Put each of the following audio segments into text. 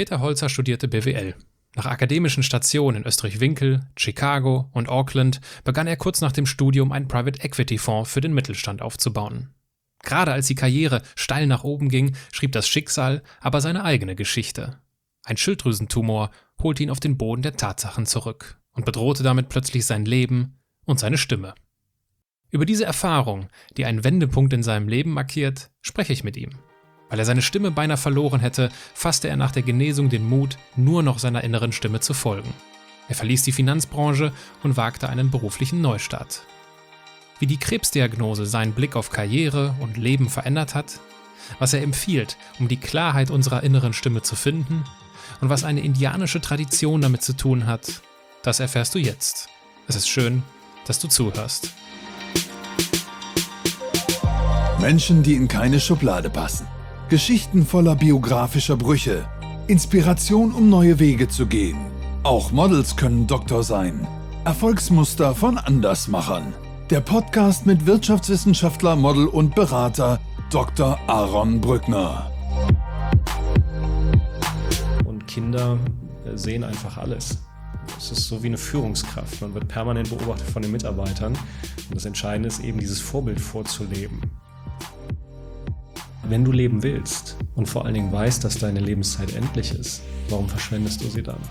Peter Holzer studierte BWL. Nach akademischen Stationen in Österreich-Winkel, Chicago und Auckland begann er kurz nach dem Studium einen Private-Equity-Fonds für den Mittelstand aufzubauen. Gerade als die Karriere steil nach oben ging, schrieb das Schicksal aber seine eigene Geschichte. Ein Schilddrüsentumor holte ihn auf den Boden der Tatsachen zurück und bedrohte damit plötzlich sein Leben und seine Stimme. Über diese Erfahrung, die einen Wendepunkt in seinem Leben markiert, spreche ich mit ihm. Weil er seine Stimme beinahe verloren hätte, fasste er nach der Genesung den Mut, nur noch seiner inneren Stimme zu folgen. Er verließ die Finanzbranche und wagte einen beruflichen Neustart. Wie die Krebsdiagnose seinen Blick auf Karriere und Leben verändert hat, was er empfiehlt, um die Klarheit unserer inneren Stimme zu finden und was eine indianische Tradition damit zu tun hat, das erfährst du jetzt. Es ist schön, dass du zuhörst. Menschen, die in keine Schublade passen. Geschichten voller biografischer Brüche. Inspiration, um neue Wege zu gehen. Auch Models können Doktor sein. Erfolgsmuster von Andersmachern. Der Podcast mit Wirtschaftswissenschaftler, Model und Berater Dr. Aaron Brückner. Und Kinder sehen einfach alles. Es ist so wie eine Führungskraft. Man wird permanent beobachtet von den Mitarbeitern. Und das Entscheidende ist eben, dieses Vorbild vorzuleben. Wenn du leben willst und vor allen Dingen weißt, dass deine Lebenszeit endlich ist, warum verschwendest du sie dann?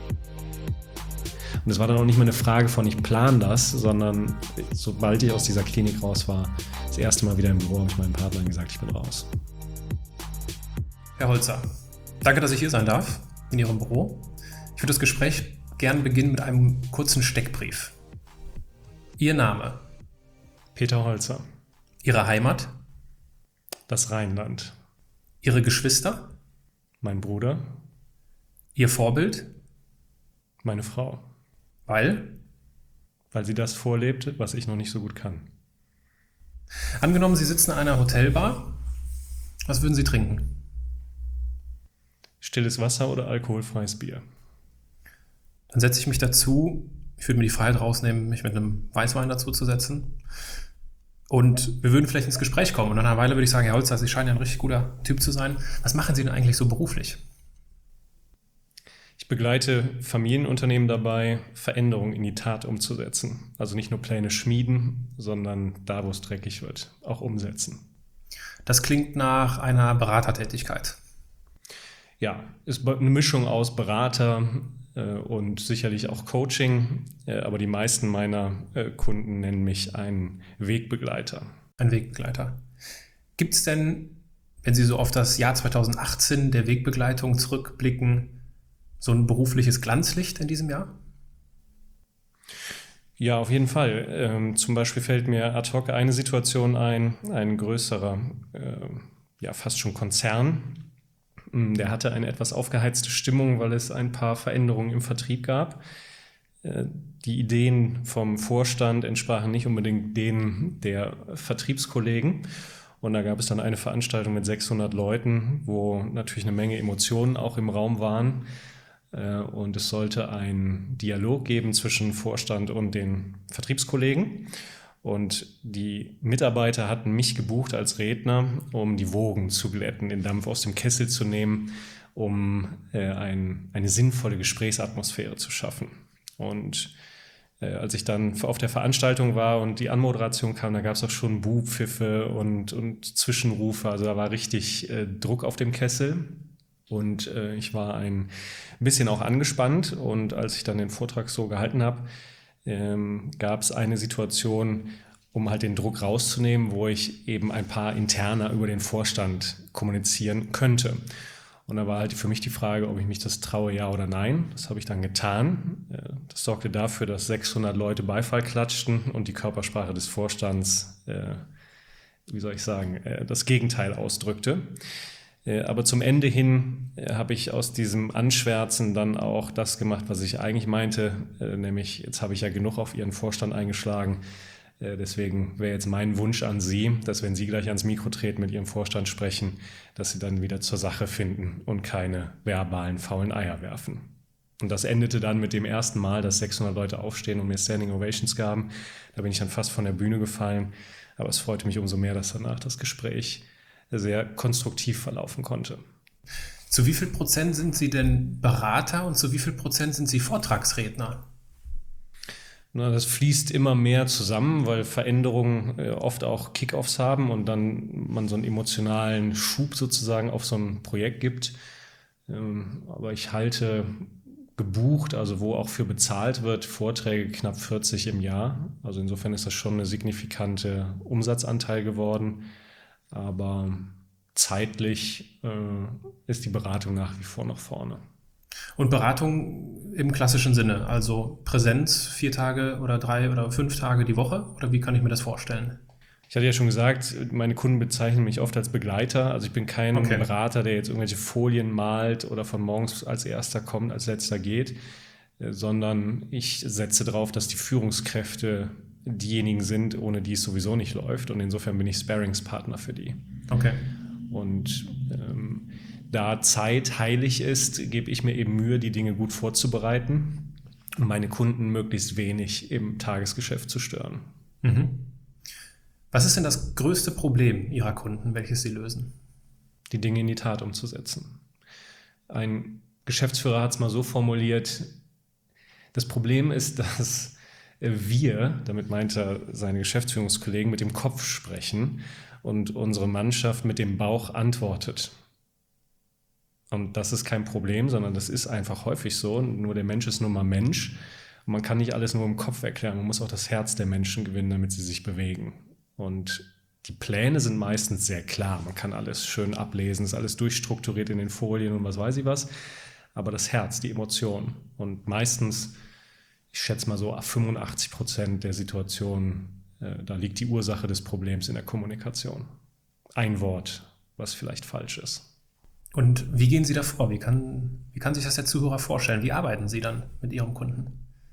Und es war dann auch nicht mehr eine Frage von, ich plane das, sondern sobald ich aus dieser Klinik raus war, das erste Mal wieder im Büro, habe ich meinem Partner gesagt, ich bin raus. Herr Holzer, danke, dass ich hier sein darf, in Ihrem Büro. Ich würde das Gespräch gerne beginnen mit einem kurzen Steckbrief. Ihr Name? Peter Holzer. Ihre Heimat? Das Rheinland. Ihre Geschwister? Mein Bruder. Ihr Vorbild? Meine Frau. Weil? Weil sie das vorlebt, was ich noch nicht so gut kann. Angenommen, Sie sitzen in einer Hotelbar. Was würden Sie trinken? Stilles Wasser oder alkoholfreies Bier? Dann setze ich mich dazu. Ich würde mir die Freiheit rausnehmen, mich mit einem Weißwein dazu zu setzen. Und wir würden vielleicht ins Gespräch kommen. Und nach einer Weile würde ich sagen, Herr Holzer, Sie scheinen ja ein richtig guter Typ zu sein. Was machen Sie denn eigentlich so beruflich? Ich begleite Familienunternehmen dabei, Veränderungen in die Tat umzusetzen. Also nicht nur Pläne schmieden, sondern da, wo es dreckig wird, auch umsetzen. Das klingt nach einer Beratertätigkeit. Ja, ist eine Mischung aus Berater und sicherlich auch Coaching, aber die meisten meiner Kunden nennen mich einen Wegbegleiter. Ein Wegbegleiter. Gibt es denn, wenn Sie so auf das Jahr 2018 der Wegbegleitung zurückblicken, so ein berufliches Glanzlicht in diesem Jahr? Ja, auf jeden Fall. Zum Beispiel fällt mir ad hoc eine Situation ein größerer, fast schon Konzern. Der hatte eine etwas aufgeheizte Stimmung, weil es ein paar Veränderungen im Vertrieb gab. Die Ideen vom Vorstand entsprachen nicht unbedingt denen der Vertriebskollegen. Und da gab es dann eine Veranstaltung mit 600 Leuten, wo natürlich eine Menge Emotionen auch im Raum waren. Und es sollte einen Dialog geben zwischen Vorstand und den Vertriebskollegen. Und die Mitarbeiter hatten mich gebucht als Redner, um die Wogen zu glätten, den Dampf aus dem Kessel zu nehmen, um eine sinnvolle Gesprächsatmosphäre zu schaffen. Und als ich dann auf der Veranstaltung war und die Anmoderation kam, da gab es auch schon Buhpfiffe und Zwischenrufe. Also da war richtig Druck auf dem Kessel. Und ich war ein bisschen auch angespannt. Und als ich dann den Vortrag so gehalten habe, gab es eine Situation, um halt den Druck rauszunehmen, wo ich eben ein paar interner über den Vorstand kommunizieren könnte. Und da war halt für mich die Frage, ob ich mich das traue, ja oder nein. Das habe ich dann getan. Das sorgte dafür, dass 600 Leute Beifall klatschten und die Körpersprache des Vorstands, das Gegenteil ausdrückte. Aber zum Ende hin habe ich aus diesem Anschwärzen dann auch das gemacht, was ich eigentlich meinte, nämlich jetzt habe ich ja genug auf Ihren Vorstand eingeschlagen. Deswegen wäre jetzt mein Wunsch an Sie, dass wenn Sie gleich ans Mikro treten, mit Ihrem Vorstand sprechen, dass Sie dann wieder zur Sache finden und keine verbalen faulen Eier werfen. Und das endete dann mit dem ersten Mal, dass 600 Leute aufstehen und mir Standing Ovations gaben. Da bin ich dann fast von der Bühne gefallen. Aber es freute mich umso mehr, dass danach das Gespräch sehr konstruktiv verlaufen konnte. Zu wie viel Prozent sind Sie denn Berater und zu wie viel Prozent sind Sie Vortragsredner? Na, das fließt immer mehr zusammen, weil Veränderungen oft auch Kick-Offs haben und dann man so einen emotionalen Schub sozusagen auf so ein Projekt gibt. Aber ich halte gebucht, also wo auch für bezahlt wird, Vorträge knapp 40 im Jahr. Also insofern ist das schon eine signifikante Umsatzanteil geworden. Aber zeitlich ist die Beratung nach wie vor nach vorne. Und Beratung im klassischen Sinne, also Präsenz 4 Tage oder 3 oder 5 Tage die Woche? Oder wie kann ich mir das vorstellen? Ich hatte ja schon gesagt, meine Kunden bezeichnen mich oft als Begleiter. Also ich bin kein Berater, der jetzt irgendwelche Folien malt oder von morgens als erster kommt, als letzter geht, sondern ich setze darauf, dass die Führungskräfte diejenigen sind, ohne die es sowieso nicht läuft. Und insofern bin ich Sparringspartner für die. Okay. Und da Zeit heilig ist, gebe ich mir eben Mühe, die Dinge gut vorzubereiten und meine Kunden möglichst wenig im Tagesgeschäft zu stören. Mhm. Was ist denn das größte Problem Ihrer Kunden, welches Sie lösen? Die Dinge in die Tat umzusetzen. Ein Geschäftsführer hat es mal so formuliert, das Problem ist, dass wir, damit meint er seine Geschäftsführungskollegen, mit dem Kopf sprechen und unsere Mannschaft mit dem Bauch antwortet. Und das ist kein Problem, sondern das ist einfach häufig so. Nur der Mensch ist nun mal Mensch. Und man kann nicht alles nur im Kopf erklären. Man muss auch das Herz der Menschen gewinnen, damit sie sich bewegen. Und die Pläne sind meistens sehr klar. Man kann alles schön ablesen, ist alles durchstrukturiert in den Folien und was weiß ich was. Aber das Herz, die Emotion. Und meistens, ich schätze mal so 85% der Situationen, da liegt die Ursache des Problems in der Kommunikation. Ein Wort, was vielleicht falsch ist. Und wie gehen Sie da vor? Wie kann sich das der Zuhörer vorstellen? Wie arbeiten Sie dann mit Ihrem Kunden?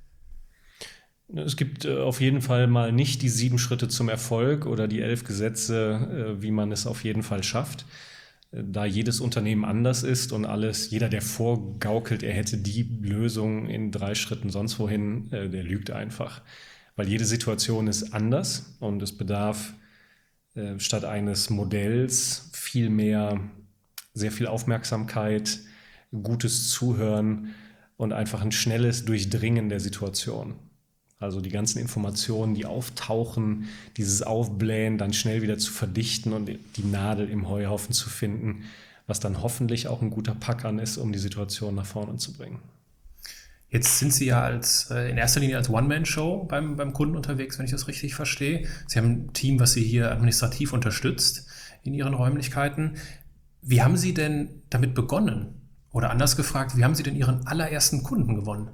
Es gibt auf jeden Fall mal nicht die 7 Schritte zum Erfolg oder die 11 Gesetze, wie man es auf jeden Fall schafft. Da jedes Unternehmen anders ist und jeder, der vorgaukelt, er hätte die Lösung in 3 Schritten sonst wohin, der lügt einfach. Weil jede Situation ist anders und es bedarf statt eines Modells sehr viel Aufmerksamkeit, gutes Zuhören und einfach ein schnelles Durchdringen der Situation. Also die ganzen Informationen, die auftauchen, dieses Aufblähen, dann schnell wieder zu verdichten und die Nadel im Heuhaufen zu finden, was dann hoffentlich auch ein guter Packern ist, um die Situation nach vorne zu bringen. Jetzt sind Sie ja in erster Linie als One-Man-Show beim Kunden unterwegs, wenn ich das richtig verstehe. Sie haben ein Team, was Sie hier administrativ unterstützt in Ihren Räumlichkeiten. Wie haben Sie denn damit begonnen? Oder anders gefragt, wie haben Sie denn Ihren allerersten Kunden gewonnen?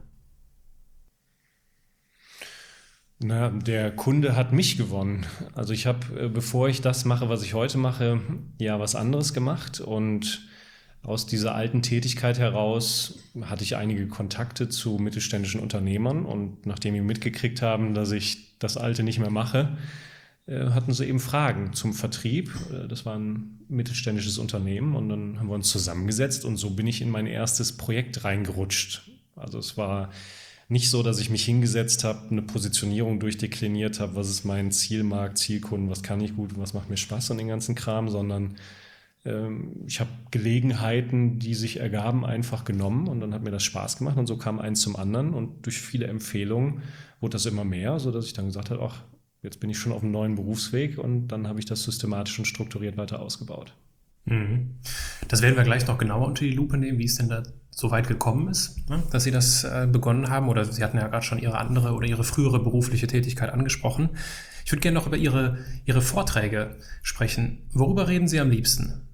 Na, der Kunde hat mich gewonnen. Also ich habe, bevor ich das mache, was ich heute mache, ja was anderes gemacht. Und aus dieser alten Tätigkeit heraus hatte ich einige Kontakte zu mittelständischen Unternehmern. Und nachdem die mitgekriegt haben, dass ich das Alte nicht mehr mache, hatten sie eben Fragen zum Vertrieb. Das war ein mittelständisches Unternehmen und dann haben wir uns zusammengesetzt und so bin ich in mein erstes Projekt reingerutscht. Also es war nicht so, dass ich mich hingesetzt habe, eine Positionierung durchdekliniert habe, was ist mein Zielmarkt, Zielkunden, was kann ich gut, was macht mir Spaß und den ganzen Kram, sondern ich habe Gelegenheiten, die sich ergaben, einfach genommen und dann hat mir das Spaß gemacht und so kam eins zum anderen und durch viele Empfehlungen wurde das immer mehr, sodass ich dann gesagt habe, ach, jetzt bin ich schon auf einem neuen Berufsweg und dann habe ich das systematisch und strukturiert weiter ausgebaut. Mhm. Das werden wir gleich noch genauer unter die Lupe nehmen, wie es denn da so weit gekommen ist, ne, dass Sie das begonnen haben. Oder Sie hatten ja gerade schon Ihre andere oder Ihre frühere berufliche Tätigkeit angesprochen. Ich würde gerne noch über Ihre Vorträge sprechen. Worüber reden Sie am liebsten?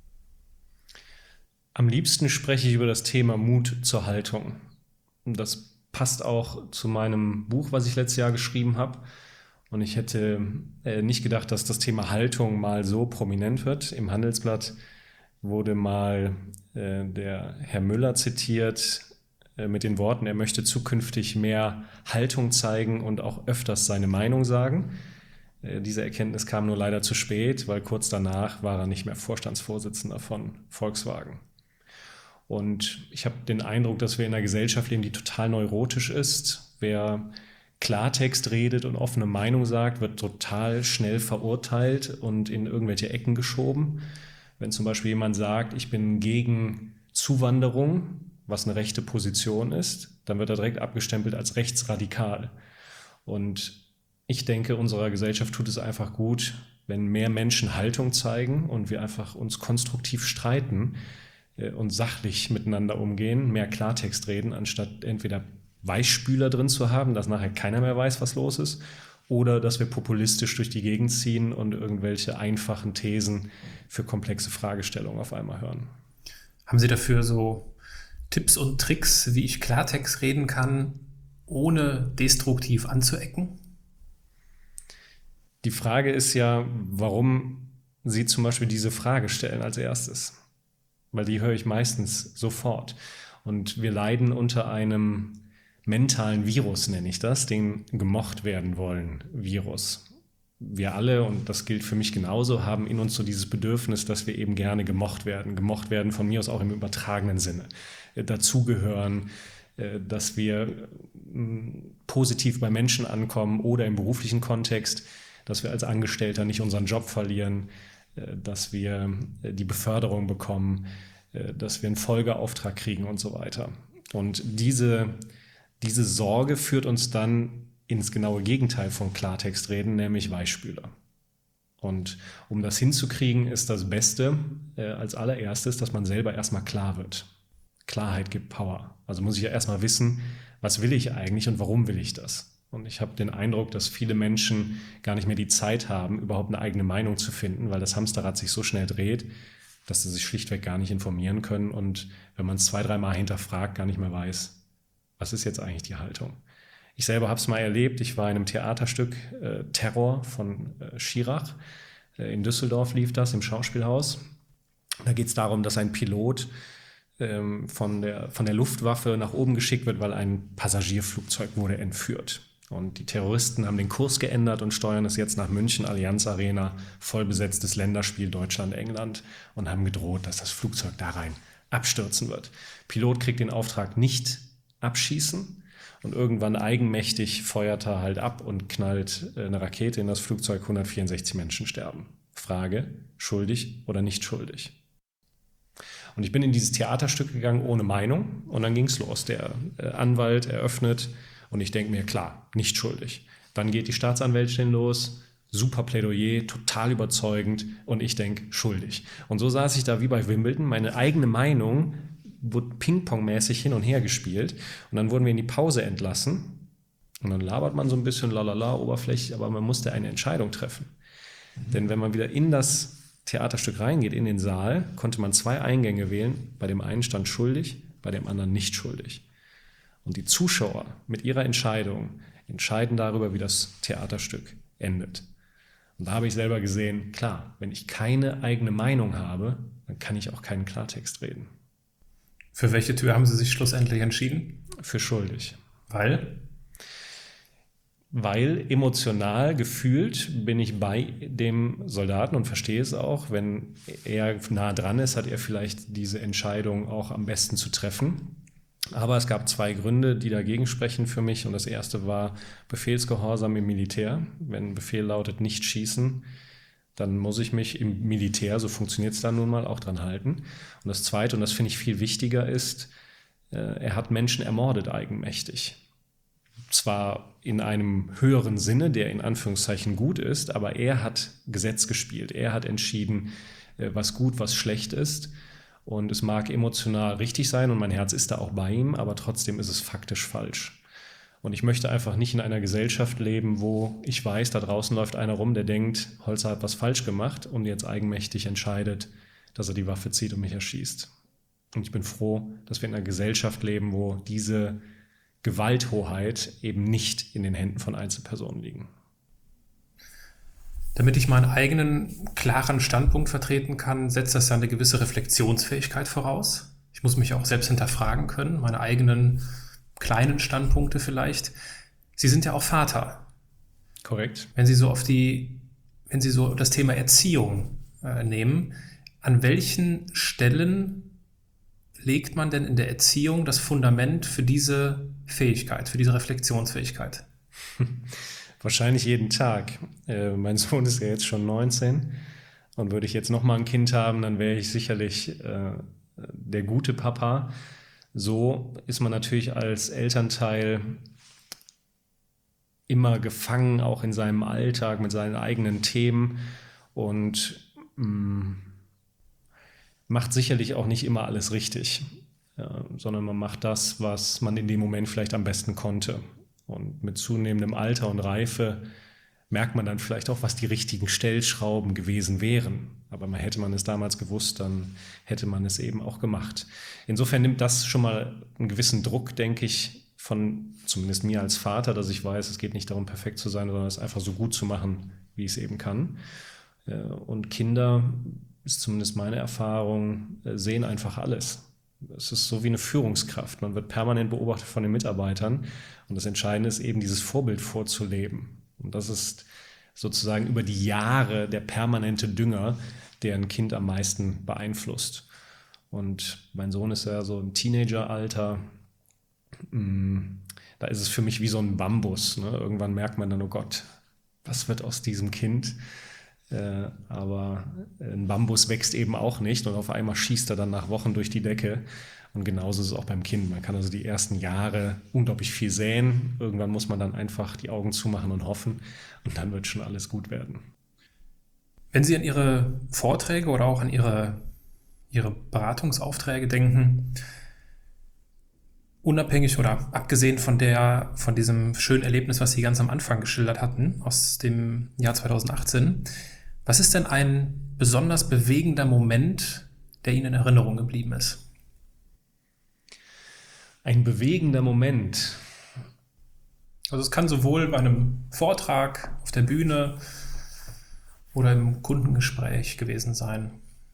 Am liebsten spreche ich über das Thema Mut zur Haltung. Und das passt auch zu meinem Buch, was ich letztes Jahr geschrieben habe. Und ich hätte nicht gedacht, dass das Thema Haltung mal so prominent wird. Im Handelsblatt wurde mal der Herr Müller zitiert mit den Worten, er möchte zukünftig mehr Haltung zeigen und auch öfters seine Meinung sagen. Diese Erkenntnis kam nur leider zu spät, weil kurz danach war er nicht mehr Vorstandsvorsitzender von Volkswagen. Und ich habe den Eindruck, dass wir in einer Gesellschaft leben, die total neurotisch ist. Wer Klartext redet und offene Meinung sagt, wird total schnell verurteilt und in irgendwelche Ecken geschoben. Wenn zum Beispiel jemand sagt, ich bin gegen Zuwanderung, was eine rechte Position ist, dann wird er direkt abgestempelt als rechtsradikal. Und ich denke, unserer Gesellschaft tut es einfach gut, wenn mehr Menschen Haltung zeigen und wir einfach uns konstruktiv streiten und sachlich miteinander umgehen, mehr Klartext reden, anstatt entweder Weichspüler drin zu haben, dass nachher keiner mehr weiß, was los ist, oder dass wir populistisch durch die Gegend ziehen und irgendwelche einfachen Thesen für komplexe Fragestellungen auf einmal hören. Haben Sie dafür so Tipps und Tricks, wie ich Klartext reden kann, ohne destruktiv anzuecken? Die Frage ist ja, warum Sie zum Beispiel diese Frage stellen als erstes. Weil die höre ich meistens sofort. Und wir leiden unter einem mentalen Virus, nenne ich das, den gemocht werden wollen Virus. Wir alle, und das gilt für mich genauso, haben in uns so dieses Bedürfnis, dass wir eben gerne gemocht werden von mir aus auch im übertragenen Sinne, dazugehören, dass wir positiv bei Menschen ankommen oder im beruflichen Kontext, dass wir als Angestellter nicht unseren Job verlieren, dass wir die Beförderung bekommen, dass wir einen Folgeauftrag kriegen und so weiter. Und diese Sorge führt uns dann ins genaue Gegenteil von Klartextreden, nämlich Weichspüler. Und um das hinzukriegen, ist das Beste als allererstes, dass man selber erstmal klar wird. Klarheit gibt Power. Also muss ich ja erstmal wissen, was will ich eigentlich und warum will ich das? Und ich habe den Eindruck, dass viele Menschen gar nicht mehr die Zeit haben, überhaupt eine eigene Meinung zu finden, weil das Hamsterrad sich so schnell dreht, dass sie sich schlichtweg gar nicht informieren können und wenn man es 2-3 Mal hinterfragt, gar nicht mehr weiß, was ist jetzt eigentlich die Haltung. Ich selber habe es mal erlebt, ich war in einem Theaterstück Terror von Schirach, in Düsseldorf lief das, im Schauspielhaus. Da geht es darum, dass ein Pilot von der Luftwaffe nach oben geschickt wird, weil ein Passagierflugzeug wurde entführt. Und die Terroristen haben den Kurs geändert und steuern es jetzt nach München, Allianz Arena, vollbesetztes Länderspiel Deutschland-England und haben gedroht, dass das Flugzeug da rein abstürzen wird. Pilot kriegt den Auftrag nicht abschießen und irgendwann eigenmächtig feuert er halt ab und knallt eine Rakete in das Flugzeug, 164 Menschen sterben. Frage, schuldig oder nicht schuldig? Und ich bin in dieses Theaterstück gegangen ohne Meinung und dann ging es los. Der Anwalt eröffnet und ich denke mir, klar, nicht schuldig. Dann geht die Staatsanwältin los, super Plädoyer, total überzeugend und ich denke, schuldig. Und so saß ich da wie bei Wimbledon, meine eigene Meinung wurde Ping-Pong-mäßig hin und her gespielt und dann wurden wir in die Pause entlassen und dann labert man so ein bisschen lalala, oberflächlich, aber man musste eine Entscheidung treffen. Denn wenn man wieder in das Theaterstück reingeht, in den Saal, konnte man 2 Eingänge wählen. Bei dem einen stand schuldig, bei dem anderen nicht schuldig. Und die Zuschauer mit ihrer Entscheidung entscheiden darüber, wie das Theaterstück endet. Und da habe ich selber gesehen, klar, wenn ich keine eigene Meinung habe, dann kann ich auch keinen Klartext reden. Für welche Tür haben Sie sich schlussendlich entschieden? Für schuldig. Weil emotional gefühlt bin ich bei dem Soldaten und verstehe es auch. Wenn er nah dran ist, hat er vielleicht diese Entscheidung auch am besten zu treffen. Aber es gab 2 Gründe, die dagegen sprechen für mich. Und das erste war Befehlsgehorsam im Militär. Wenn ein Befehl lautet, nicht schießen, dann muss ich mich im Militär, so funktioniert es dann nun mal, auch dran halten. Und das zweite, und das finde ich viel wichtiger, ist, er hat Menschen ermordet eigenmächtig. Zwar in einem höheren Sinne, der in Anführungszeichen gut ist, aber er hat Gesetz gespielt. Er hat entschieden, was gut, was schlecht ist. Und es mag emotional richtig sein und mein Herz ist da auch bei ihm, aber trotzdem ist es faktisch falsch. Und ich möchte einfach nicht in einer Gesellschaft leben, wo ich weiß, da draußen läuft einer rum, der denkt, Holzer hat was falsch gemacht und jetzt eigenmächtig entscheidet, dass er die Waffe zieht und mich erschießt. Und ich bin froh, dass wir in einer Gesellschaft leben, wo diese Gewalthoheit eben nicht in den Händen von Einzelpersonen liegen. Damit ich meinen eigenen klaren Standpunkt vertreten kann, setzt das ja eine gewisse Reflexionsfähigkeit voraus. Ich muss mich auch selbst hinterfragen können, meine eigenen kleinen Standpunkte vielleicht. Sie sind ja auch Vater. Korrekt. Wenn Sie so das Thema Erziehung nehmen, an welchen Stellen legt man denn in der Erziehung das Fundament für diese Fähigkeit, für diese Reflexionsfähigkeit? Wahrscheinlich jeden Tag. Mein Sohn ist ja jetzt schon 19 und würde ich jetzt nochmal ein Kind haben, dann wäre ich sicherlich der gute Papa. So ist man natürlich als Elternteil immer gefangen, auch in seinem Alltag mit seinen eigenen Themen und macht sicherlich auch nicht immer alles richtig, sondern man macht das, was man in dem Moment vielleicht am besten konnte. Und mit zunehmendem Alter und Reife merkt man dann vielleicht auch, was die richtigen Stellschrauben gewesen wären. Aber hätte man es damals gewusst, dann hätte man es eben auch gemacht. Insofern nimmt das schon mal einen gewissen Druck, denke ich, von zumindest mir als Vater, dass ich weiß, es geht nicht darum, perfekt zu sein, sondern es einfach so gut zu machen, wie ich es eben kann. Und Kinder, ist zumindest meine Erfahrung, sehen einfach alles. Es ist so wie eine Führungskraft. Man wird permanent beobachtet von den Mitarbeitern. Und das Entscheidende ist eben, dieses Vorbild vorzuleben. Und das ist sozusagen über die Jahre der permanente Dünger, der ein Kind am meisten beeinflusst. Und mein Sohn ist ja so im Teenageralter. Da ist es für mich wie so ein Bambus. Ne? Irgendwann merkt man dann, oh Gott, was wird aus diesem Kind? Aber ein Bambus wächst eben auch nicht und auf einmal schießt er dann nach Wochen durch die Decke. Und genauso ist es auch beim Kind. Man kann also die ersten Jahre unglaublich viel säen. Irgendwann muss man dann einfach die Augen zumachen und hoffen. Und dann wird schon alles gut werden. Wenn Sie an Ihre Vorträge oder auch an Ihre Beratungsaufträge denken, unabhängig oder abgesehen von diesem schönen Erlebnis, was Sie ganz am Anfang geschildert hatten, aus dem Jahr 2018, was ist denn ein besonders bewegender Moment, der Ihnen in Erinnerung geblieben ist? Ein bewegender Moment. Also es kann sowohl bei einem Vortrag auf der Bühne oder im Kundengespräch gewesen sein.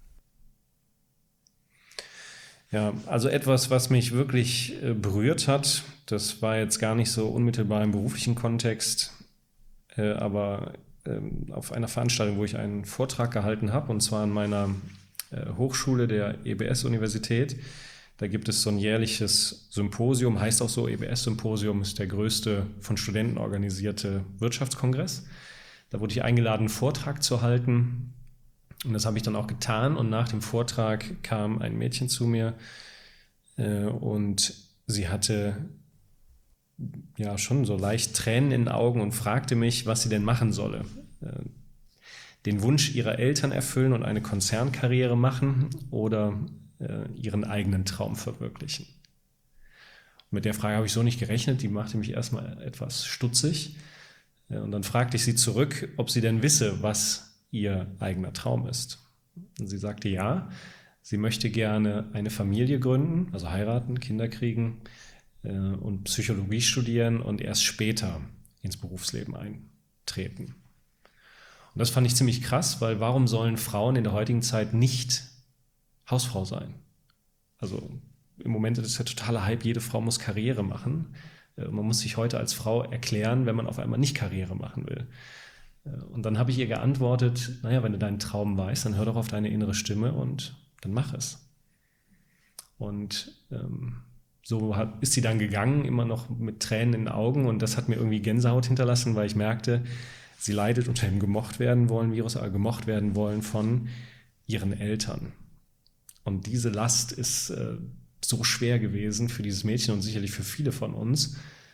Ja, also etwas, was mich wirklich berührt hat, das war jetzt gar nicht so unmittelbar im beruflichen Kontext, aber auf einer Veranstaltung, wo ich einen Vortrag gehalten habe, und zwar an meiner Hochschule der EBS-Universität. Da gibt es so ein jährliches Symposium, heißt auch so, EBS-Symposium ist der größte von Studenten organisierte Wirtschaftskongress. Da wurde ich eingeladen, einen Vortrag zu halten. Und das habe ich dann auch getan. Und nach dem Vortrag kam ein Mädchen zu mir und sie hatte ja schon so leicht Tränen in den Augen und fragte mich, was sie denn machen solle. Den Wunsch ihrer Eltern erfüllen und eine Konzernkarriere machen oder ihren eigenen Traum verwirklichen. Und mit der Frage habe ich so nicht gerechnet, die machte mich erstmal etwas stutzig. Und dann fragte ich sie zurück, ob sie denn wisse, was ihr eigener Traum ist. Und sie sagte ja, sie möchte gerne eine Familie gründen, also heiraten, Kinder kriegen und Psychologie studieren und erst später ins Berufsleben eintreten. Und das fand ich ziemlich krass, weil warum sollen Frauen in der heutigen Zeit nicht Hausfrau sein? Also im Moment ist es ja totaler Hype, jede Frau muss Karriere machen. Man muss sich heute als Frau erklären, wenn man auf einmal nicht Karriere machen will. Und dann habe ich ihr geantwortet, naja, wenn du deinen Traum weißt, dann hör doch auf deine innere Stimme und dann mach es. Und so ist sie dann gegangen, immer noch mit Tränen in den Augen, und das hat mir irgendwie Gänsehaut hinterlassen, weil ich merkte, sie leidet unter dem gemocht werden wollen Virus, aber gemocht werden wollen von ihren Eltern. Und diese Last ist so schwer gewesen für dieses Mädchen und sicherlich für viele von uns,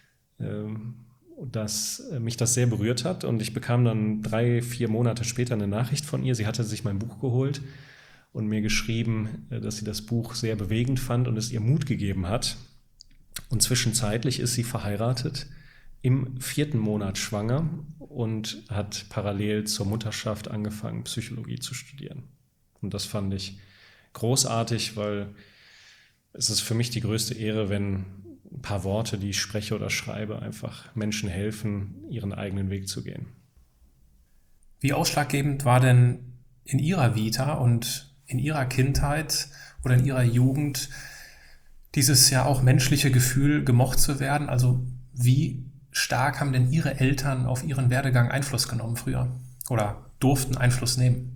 dass mich das sehr berührt hat. Und ich bekam dann 3-4 Monate später eine Nachricht von ihr. Sie hatte sich mein Buch geholt und mir geschrieben, dass sie das Buch sehr bewegend fand und es ihr Mut gegeben hat. Und zwischenzeitlich ist sie verheiratet, im 4. Monat schwanger und hat parallel zur Mutterschaft angefangen, Psychologie zu studieren. Und das fand ich großartig, weil es ist für mich die größte Ehre, wenn ein paar Worte, die ich spreche oder schreibe, einfach Menschen helfen, ihren eigenen Weg zu gehen. Wie ausschlaggebend war denn in Ihrer Vita und in Ihrer Kindheit oder in Ihrer Jugend dieses ja auch menschliche Gefühl, gemocht zu werden? Also wie stark haben denn Ihre Eltern auf Ihren Werdegang Einfluss genommen früher oder durften Einfluss nehmen?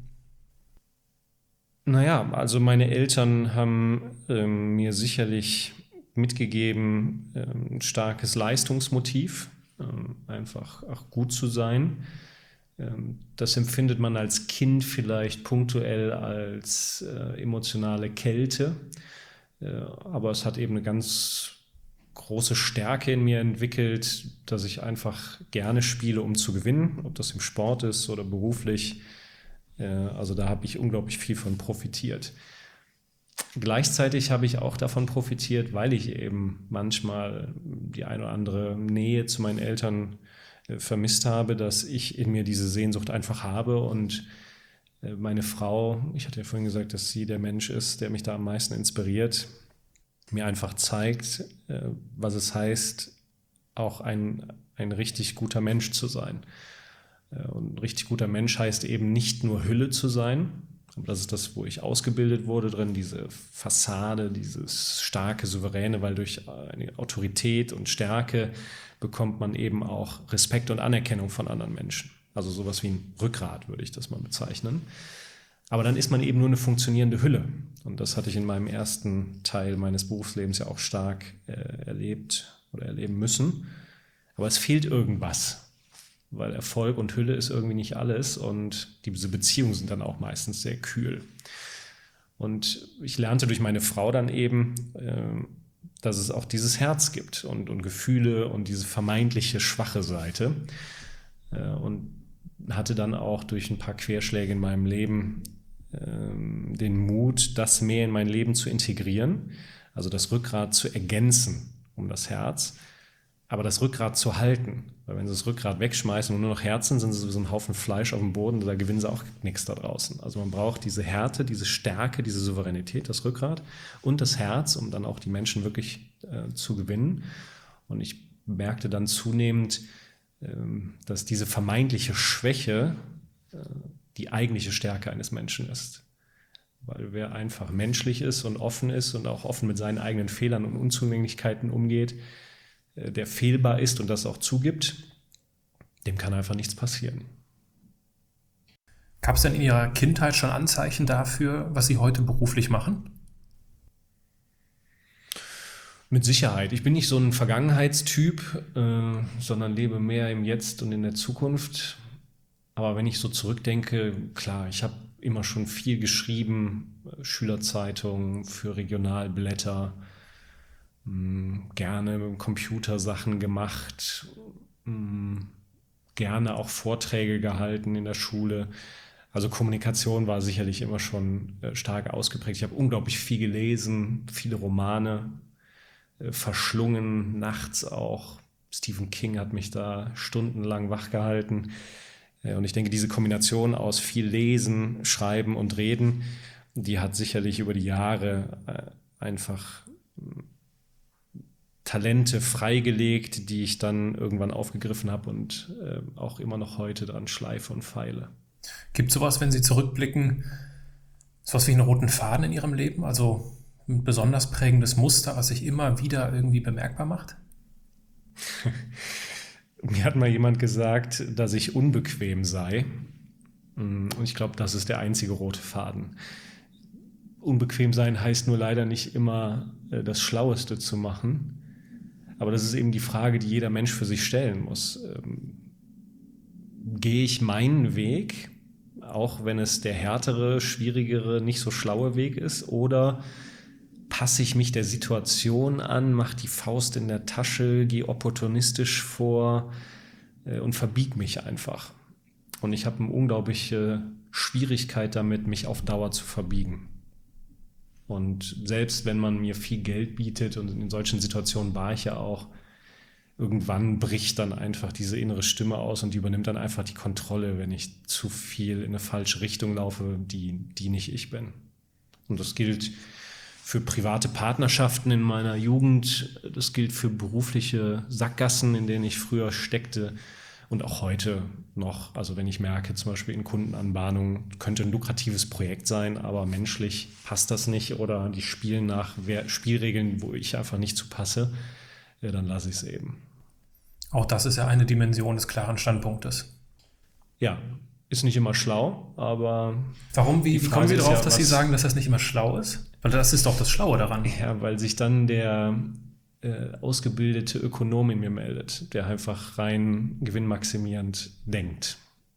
Naja, also meine Eltern haben mir sicherlich mitgegeben, ein starkes Leistungsmotiv, einfach auch gut zu sein. Das empfindet man als Kind vielleicht punktuell als emotionale Kälte, aber es hat eben eine ganz große Stärke in mir entwickelt, dass ich einfach gerne spiele, um zu gewinnen, ob das im Sport ist oder beruflich. Also da habe ich unglaublich viel von profitiert. Gleichzeitig habe ich auch davon profitiert, weil ich eben manchmal die eine oder andere Nähe zu meinen Eltern vermisst habe, dass ich in mir diese Sehnsucht einfach habe und meine Frau, ich hatte ja vorhin gesagt, dass sie der Mensch ist, der mich da am meisten inspiriert, mir einfach zeigt, was es heißt, auch ein richtig guter Mensch zu sein. Und ein richtig guter Mensch heißt eben nicht nur Hülle zu sein, aber das ist das, wo ich ausgebildet wurde drin, diese Fassade, dieses starke, souveräne, weil durch eine Autorität und Stärke bekommt man eben auch Respekt und Anerkennung von anderen Menschen. Also sowas wie ein Rückgrat würde ich das mal bezeichnen. Aber dann ist man eben nur eine funktionierende Hülle. Und das hatte ich in meinem ersten Teil meines Berufslebens ja auch stark erlebt oder erleben müssen. Aber es fehlt irgendwas, weil Erfolg und Hülle ist irgendwie nicht alles und diese Beziehungen sind dann auch meistens sehr kühl. Und ich lernte durch meine Frau dann eben, dass es auch dieses Herz gibt und Gefühle und diese vermeintliche schwache Seite. Und hatte dann auch durch ein paar Querschläge in meinem Leben den Mut, das mehr in mein Leben zu integrieren, also das Rückgrat zu ergänzen um das Herz, aber das Rückgrat zu halten. Weil wenn sie das Rückgrat wegschmeißen und nur noch Herzen, sind sie so ein Haufen Fleisch auf dem Boden, da gewinnen sie auch nichts da draußen. Also man braucht diese Härte, diese Stärke, diese Souveränität, das Rückgrat und das Herz, um dann auch die Menschen wirklich zu gewinnen. Und ich merkte dann zunehmend, dass diese vermeintliche Schwäche die eigentliche Stärke eines Menschen ist. Weil wer einfach menschlich ist und offen ist und auch offen mit seinen eigenen Fehlern und Unzulänglichkeiten umgeht, der fehlbar ist und das auch zugibt, dem kann einfach nichts passieren. Gab es denn in Ihrer Kindheit schon Anzeichen dafür, was Sie heute beruflich machen? Mit Sicherheit. Ich bin nicht so ein Vergangenheitstyp, sondern lebe mehr im Jetzt und in der Zukunft. Aber wenn ich so zurückdenke, klar, ich habe immer schon viel geschrieben, Schülerzeitungen, für Regionalblätter, gerne mit dem Computer Sachen gemacht, gerne auch Vorträge gehalten in der Schule. Also Kommunikation war sicherlich immer schon stark ausgeprägt. Ich habe unglaublich viel gelesen, viele Romane, verschlungen, nachts auch. Stephen King hat mich da stundenlang wach gehalten. Und ich denke, diese Kombination aus viel Lesen, Schreiben und Reden, die hat sicherlich über die Jahre einfach Talente freigelegt, die ich dann irgendwann aufgegriffen habe und auch immer noch heute dran schleife und feile. Gibt es sowas, wenn Sie zurückblicken, sowas wie einen roten Faden in Ihrem Leben? Also ein besonders prägendes Muster, was sich immer wieder irgendwie bemerkbar macht? Mir hat mal jemand gesagt, dass ich unbequem sei. Und ich glaube, das ist der einzige rote Faden. Unbequem sein heißt nur leider nicht immer das Schlaueste zu machen. Aber das ist eben die Frage, die jeder Mensch für sich stellen muss. Gehe ich meinen Weg, auch wenn es der härtere, schwierigere, nicht so schlaue Weg ist, oder passe ich mich der Situation an, mache die Faust in der Tasche, gehe opportunistisch vor und verbiege mich einfach. Und ich habe eine unglaubliche Schwierigkeit damit, mich auf Dauer zu verbiegen. Und selbst wenn man mir viel Geld bietet, und in solchen Situationen war ich ja auch, irgendwann bricht dann einfach diese innere Stimme aus und die übernimmt dann einfach die Kontrolle, wenn ich zu viel in eine falsche Richtung laufe, die nicht ich bin. Und das gilt für private Partnerschaften in meiner Jugend, das gilt für berufliche Sackgassen, in denen ich früher steckte und auch heute noch. Also wenn ich merke, zum Beispiel in Kundenanbahnung könnte ein lukratives Projekt sein, aber menschlich passt das nicht oder die spielen nach Spielregeln, wo ich einfach nicht zu passe, ja, dann lasse ich es eben. Auch das ist ja eine Dimension des klaren Standpunktes. Ja, ist nicht immer schlau, aber... Wie kommen Sie darauf, dass Sie sagen, dass das nicht immer schlau ist? Weil das ist doch das Schlaue daran. Ja, weil sich dann der ausgebildete Ökonom in mir meldet, der einfach rein gewinnmaximierend denkt.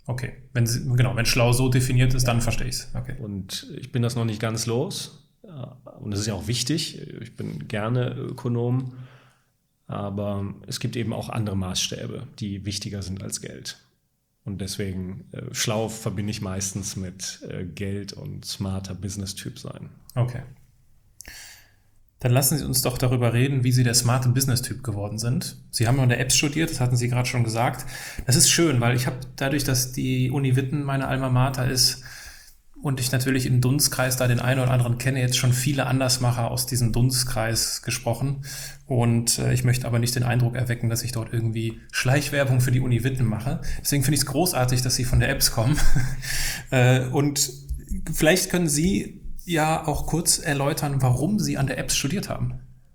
Okay, wenn schlau so definiert ist, dann verstehe ich es. Okay. Und ich bin das noch nicht ganz los. Und das ist ja auch wichtig. Ich bin gerne Ökonom. Aber es gibt eben auch andere Maßstäbe, die wichtiger sind als Geld. Und deswegen schlau verbinde ich meistens mit Geld und smarter Business-Typ sein. Okay. Dann lassen Sie uns doch darüber reden, wie Sie der smarte Business-Typ geworden sind. Sie haben an der EBS studiert, das hatten Sie gerade schon gesagt. Das ist schön, weil ich habe dadurch, dass die Uni Witten meine Alma Mater ist und ich natürlich im Dunstkreis da den einen oder anderen kenne, jetzt schon viele Andersmacher aus diesem Dunstkreis gesprochen. Und ich möchte aber nicht den Eindruck erwecken, dass ich dort irgendwie Schleichwerbung für die Uni Witten mache. Deswegen finde ich es großartig, dass Sie von der EBS kommen. Und vielleicht können Sie ja auch kurz erläutern, warum Sie an der EBS studiert haben.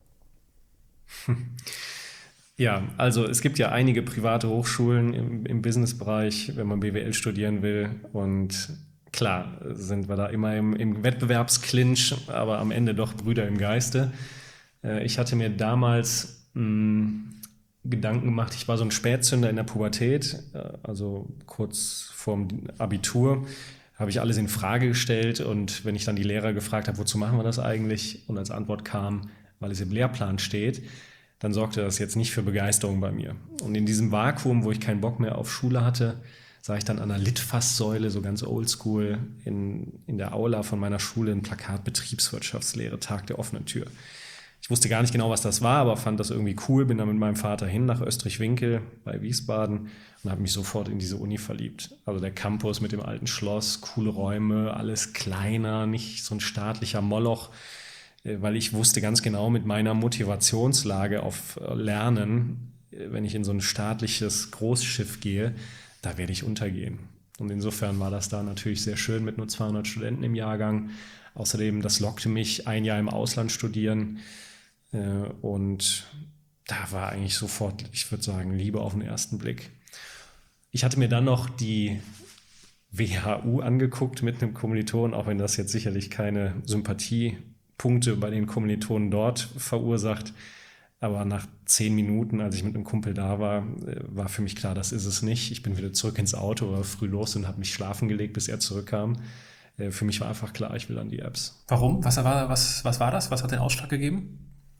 Ja, also es gibt ja einige private Hochschulen im Businessbereich, wenn man BWL studieren will. Und klar sind wir da immer im Wettbewerbsclinch, aber am Ende doch Brüder im Geiste. Ich hatte mir damals Gedanken gemacht, ich war so ein Spätzünder in der Pubertät, also kurz vorm Abitur. Habe ich alles in Frage gestellt und wenn ich dann die Lehrer gefragt habe, wozu machen wir das eigentlich? Und als Antwort kam, weil es im Lehrplan steht, dann sorgte das jetzt nicht für Begeisterung bei mir. Und in diesem Vakuum, wo ich keinen Bock mehr auf Schule hatte, sah ich dann an einer Litfaßsäule, so ganz oldschool, in der Aula von meiner Schule ein Plakat Betriebswirtschaftslehre, Tag der offenen Tür. Ich wusste gar nicht genau, was das war, aber fand das irgendwie cool, bin dann mit meinem Vater hin nach Österreich-Winkel bei Wiesbaden und habe mich sofort in diese Uni verliebt. Also der Campus mit dem alten Schloss, coole Räume, alles kleiner, nicht so ein staatlicher Moloch, weil ich wusste ganz genau mit meiner Motivationslage auf Lernen, wenn ich in so ein staatliches Großschiff gehe, da werde ich untergehen. Und insofern war das da natürlich sehr schön mit nur 200 Studenten im Jahrgang. Außerdem, das lockte mich, ein Jahr im Ausland studieren. Und da war eigentlich sofort, ich würde sagen, Liebe auf den ersten Blick. Ich hatte mir dann noch die WHU angeguckt mit einem Kommilitonen, auch wenn das jetzt sicherlich keine Sympathiepunkte bei den Kommilitonen dort verursacht. Aber nach 10 Minuten, als ich mit einem Kumpel da war, war für mich klar, das ist es nicht. Ich bin wieder zurück ins Auto, war früh los und habe mich schlafen gelegt, bis er zurückkam. Für mich war einfach klar, ich will an die EBS. Warum? Was war das? Was hat den Ausschlag gegeben?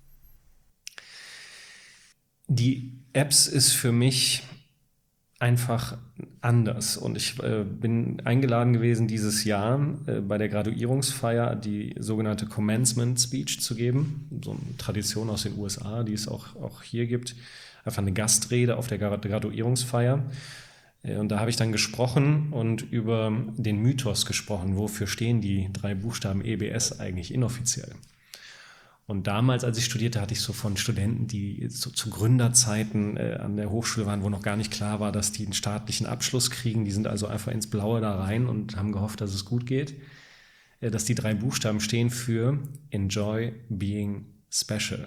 Die EBS ist für mich einfach anders. Und ich bin eingeladen gewesen, dieses Jahr bei der Graduierungsfeier die sogenannte Commencement Speech zu geben. So eine Tradition aus den USA, die es auch hier gibt. Einfach eine Gastrede auf der Graduierungsfeier. Und da habe ich dann gesprochen und über den Mythos gesprochen. Wofür stehen die 3 Buchstaben EBS eigentlich inoffiziell? Und damals, als ich studierte, hatte ich so von Studenten, die zu Gründerzeiten an der Hochschule waren, wo noch gar nicht klar war, dass die einen staatlichen Abschluss kriegen. Die sind also einfach ins Blaue da rein und haben gehofft, dass es gut geht. Dass die 3 Buchstaben stehen für Enjoy Being Special.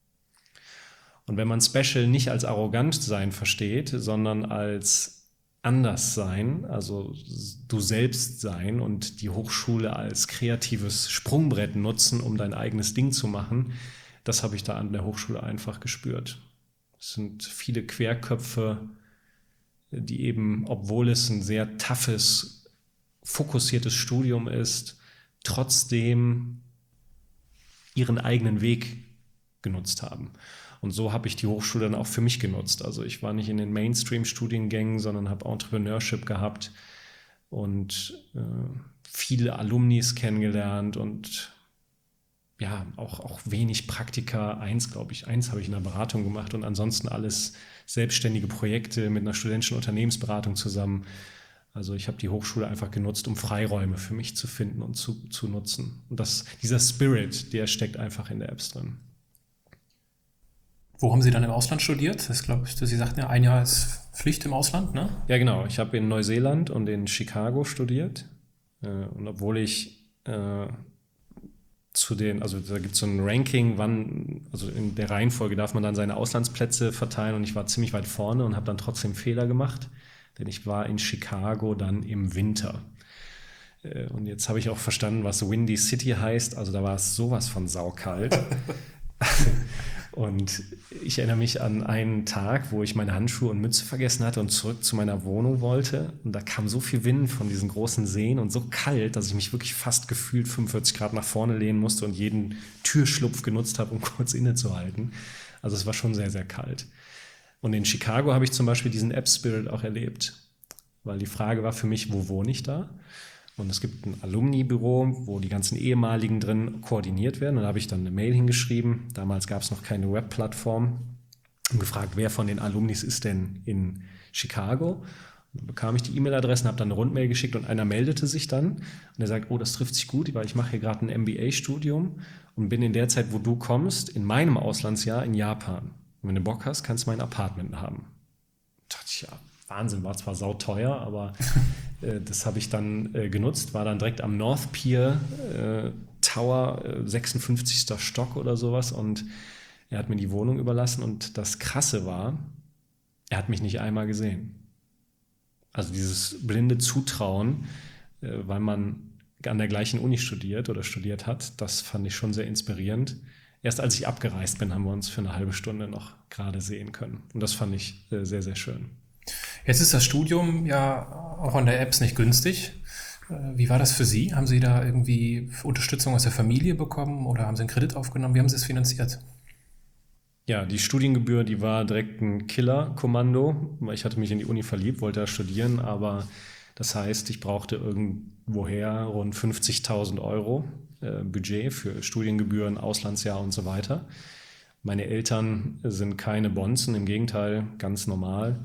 Und wenn man Special nicht als arrogant sein versteht, sondern als anders sein, also du selbst sein und die Hochschule als kreatives Sprungbrett nutzen, um dein eigenes Ding zu machen, das habe ich da an der Hochschule einfach gespürt. Es sind viele Querköpfe, die eben, obwohl es ein sehr toughes, fokussiertes Studium ist, trotzdem ihren eigenen Weg genutzt haben. Und so habe ich die Hochschule dann auch für mich genutzt. Also ich war nicht in den Mainstream-Studiengängen, sondern habe Entrepreneurship gehabt und viele Alumnis kennengelernt und ja, auch wenig Praktika. Eins habe ich in der Beratung gemacht und ansonsten alles selbstständige Projekte mit einer studentischen Unternehmensberatung zusammen. Also ich habe die Hochschule einfach genutzt, um Freiräume für mich zu finden und zu nutzen. Und dieser Spirit, der steckt einfach in der EBS drin. Wo haben Sie dann im Ausland studiert? Das glaube ich, Sie sagten ja, ein Jahr ist Pflicht im Ausland, ne? Ja, genau. Ich habe in Neuseeland und in Chicago studiert. Und obwohl ich also da gibt es so ein Ranking, also in der Reihenfolge darf man dann seine Auslandsplätze verteilen und ich war ziemlich weit vorne und habe dann trotzdem Fehler gemacht, denn ich war in Chicago dann im Winter. Und jetzt habe ich auch verstanden, was Windy City heißt. Also da war es sowas von saukalt. Und ich erinnere mich an einen Tag, wo ich meine Handschuhe und Mütze vergessen hatte und zurück zu meiner Wohnung wollte. Und da kam so viel Wind von diesen großen Seen und so kalt, dass ich mich wirklich fast gefühlt 45 Grad nach vorne lehnen musste und jeden Türschlupf genutzt habe, um kurz innezuhalten. Also es war schon sehr, sehr kalt. Und in Chicago habe ich zum Beispiel diesen App Spirit auch erlebt. Weil die Frage war für mich, wo wohne ich da? Und es gibt ein Alumni-Büro, wo die ganzen Ehemaligen drin koordiniert werden. Und da habe ich dann eine Mail hingeschrieben. Damals gab es noch keine Webplattform. Und gefragt, wer von den Alumnis ist denn in Chicago? Und dann bekam ich die E-Mail-Adressen, habe dann eine Rundmail geschickt und einer meldete sich dann. Und er sagt, das trifft sich gut, weil ich mache hier gerade ein MBA-Studium und bin in der Zeit, wo du kommst, in meinem Auslandsjahr in Japan. Und wenn du Bock hast, kannst du mein Apartment haben. Da dachte ich, ja, Wahnsinn, war zwar sauteuer, aber das habe ich dann genutzt, war dann direkt am North Pier Tower, 56. Stock oder sowas, und er hat mir die Wohnung überlassen und das Krasse war, er hat mich nicht einmal gesehen. Also dieses blinde Zutrauen, weil man an der gleichen Uni studiert hat, das fand ich schon sehr inspirierend. Erst als ich abgereist bin, haben wir uns für eine halbe Stunde noch gerade sehen können. Und das fand ich sehr, sehr schön. Jetzt ist das Studium ja auch an der EBS nicht günstig. Wie war das für Sie? Haben Sie da irgendwie Unterstützung aus der Familie bekommen oder haben Sie einen Kredit aufgenommen? Wie haben Sie es finanziert? Ja, die Studiengebühr, die war direkt ein Killer-Kommando, weil ich hatte mich in die Uni verliebt, wollte da studieren, aber das heißt, ich brauchte irgendwoher rund 50.000 Euro Budget für Studiengebühren, Auslandsjahr und so weiter. Meine Eltern sind keine Bonzen, im Gegenteil, ganz normal.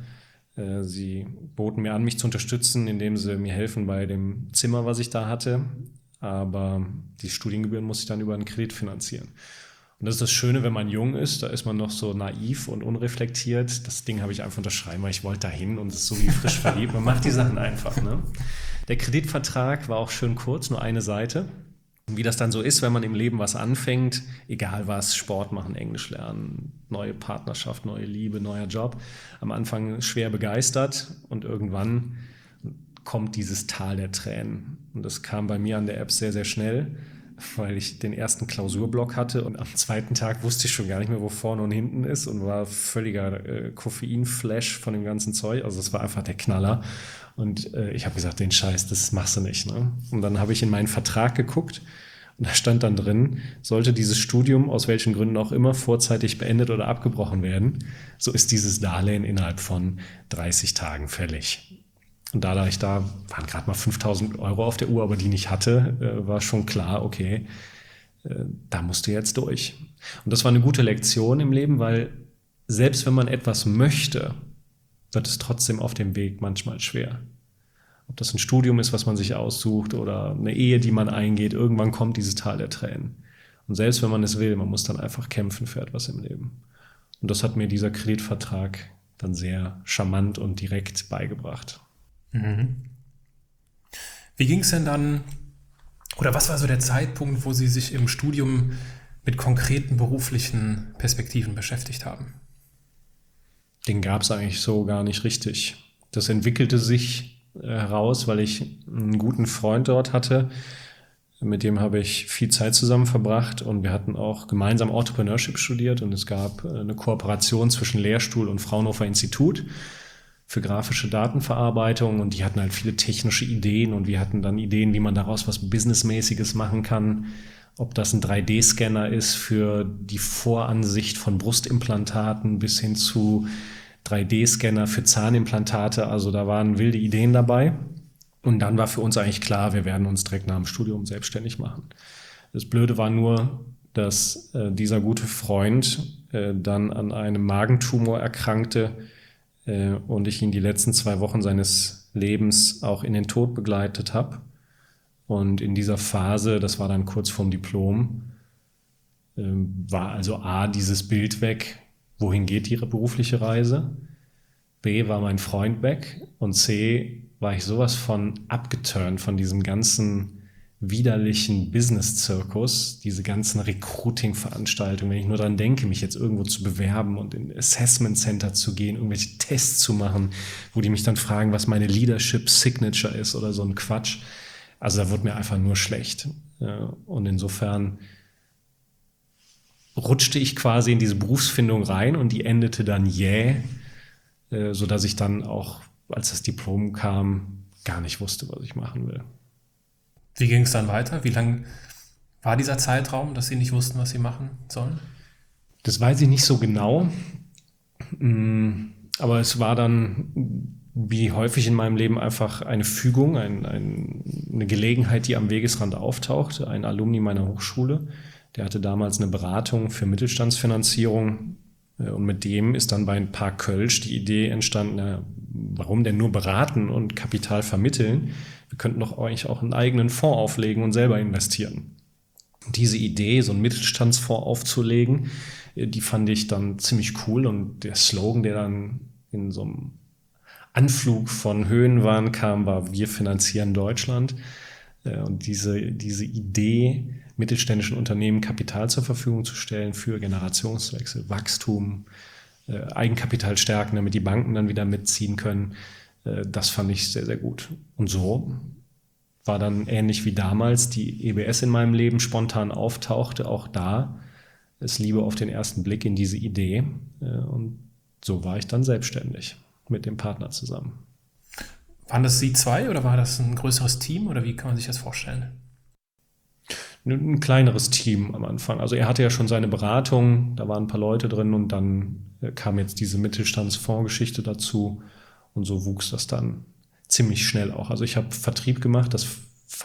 Sie boten mir an, mich zu unterstützen, indem sie mir helfen bei dem Zimmer, was ich da hatte. Aber die Studiengebühren muss ich dann über einen Kredit finanzieren. Und das ist das Schöne, wenn man jung ist, da ist man noch so naiv und unreflektiert. Das Ding habe ich einfach unterschrieben, weil ich wollte dahin und es ist so wie frisch verliebt. Man macht die Sachen einfach, ne? Der Kreditvertrag war auch schön kurz, nur eine Seite. Und wie das dann so ist, wenn man im Leben was anfängt, egal was, Sport machen, Englisch lernen, neue Partnerschaft, neue Liebe, neuer Job, am Anfang schwer begeistert und irgendwann kommt dieses Tal der Tränen. Und das kam bei mir an der App sehr, sehr schnell, weil ich den ersten Klausurblock hatte und am zweiten Tag wusste ich schon gar nicht mehr, wo vorne und hinten ist und war völliger Koffeinflash von dem ganzen Zeug. Also es war einfach der Knaller. Und ich habe gesagt, den Scheiß, das machst du nicht. Ne? Und dann habe ich in meinen Vertrag geguckt und da stand dann drin, sollte dieses Studium aus welchen Gründen auch immer vorzeitig beendet oder abgebrochen werden, so ist dieses Darlehen innerhalb von 30 Tagen fällig. Und da waren gerade mal 5.000 Euro auf der Uhr, aber die nicht hatte, war schon klar, okay, da musst du jetzt durch. Und das war eine gute Lektion im Leben, weil selbst wenn man etwas möchte, wird es trotzdem auf dem Weg manchmal schwer. Ob das ein Studium ist, was man sich aussucht oder eine Ehe, die man eingeht, irgendwann kommt dieses Tal der Tränen. Und selbst wenn man es will, man muss dann einfach kämpfen für etwas im Leben. Und das hat mir dieser Kreditvertrag dann sehr charmant und direkt beigebracht. Mhm. Wie ging es denn dann, oder was war so der Zeitpunkt, wo Sie sich im Studium mit konkreten beruflichen Perspektiven beschäftigt haben? Den gab es eigentlich so gar nicht richtig. Das entwickelte sich heraus, weil ich einen guten Freund dort hatte. Mit dem habe ich viel Zeit zusammen verbracht und wir hatten auch gemeinsam Entrepreneurship studiert und es gab eine Kooperation zwischen Lehrstuhl und Fraunhofer Institut für grafische Datenverarbeitung und die hatten halt viele technische Ideen und wir hatten dann Ideen, wie man daraus was Businessmäßiges machen kann. Ob das ein 3D-Scanner ist für die Voransicht von Brustimplantaten bis hin zu 3D-Scanner für Zahnimplantate. Also da waren wilde Ideen dabei. Und dann war für uns eigentlich klar, wir werden uns direkt nach dem Studium selbstständig machen. Das Blöde war nur, dass dieser gute Freund dann an einem Magentumor erkrankte und ich ihn die letzten 2 Wochen seines Lebens auch in den Tod begleitet habe. Und in dieser Phase, das war dann kurz vorm Diplom, war also A, dieses Bild weg, wohin geht Ihre berufliche Reise? B, war mein Freund weg und C, war ich sowas von abgeturnt von diesem ganzen widerlichen Business-Zirkus, diese ganzen Recruiting-Veranstaltungen, wenn ich nur daran denke, mich jetzt irgendwo zu bewerben und in Assessment Center zu gehen, irgendwelche Tests zu machen, wo die mich dann fragen, was meine Leadership-Signature ist oder so ein Quatsch. Also da wurde mir einfach nur schlecht. Und insofern rutschte ich quasi in diese Berufsfindung rein und die endete dann sodass ich dann auch, als das Diplom kam, gar nicht wusste, was ich machen will. Wie ging es dann weiter? Wie lang war dieser Zeitraum, dass Sie nicht wussten, was Sie machen sollen? Das weiß ich nicht so genau, aber es war dann, wie häufig in meinem Leben, einfach eine Fügung, eine Gelegenheit, die am Wegesrand auftaucht. Ein Alumni meiner Hochschule, der hatte damals eine Beratung für Mittelstandsfinanzierung und mit dem ist dann bei ein paar Kölsch die Idee entstanden, warum denn nur beraten und Kapital vermitteln? Wir könnten doch eigentlich auch einen eigenen Fonds auflegen und selber investieren. Und diese Idee, so einen Mittelstandsfonds aufzulegen, die fand ich dann ziemlich cool und der Slogan, der dann in so einem Anflug von Höhenwahn kam, war: Wir finanzieren Deutschland. Und diese Idee, mittelständischen Unternehmen Kapital zur Verfügung zu stellen für Generationswechsel, Wachstum, Eigenkapital stärken, damit die Banken dann wieder mitziehen können, das fand ich sehr, sehr gut. Und so war dann ähnlich wie damals die EBS in meinem Leben spontan auftauchte, auch da ist Liebe auf den ersten Blick in diese Idee. Und so war ich dann selbstständig mit dem Partner zusammen. Waren das Sie zwei oder war das ein größeres Team oder wie kann man sich das vorstellen? Ein kleineres Team am Anfang. Also er hatte ja schon seine Beratung, da waren ein paar Leute drin und dann kam jetzt diese Mittelstandsfondsgeschichte dazu und so wuchs das dann ziemlich schnell auch. Also ich habe Vertrieb gemacht, das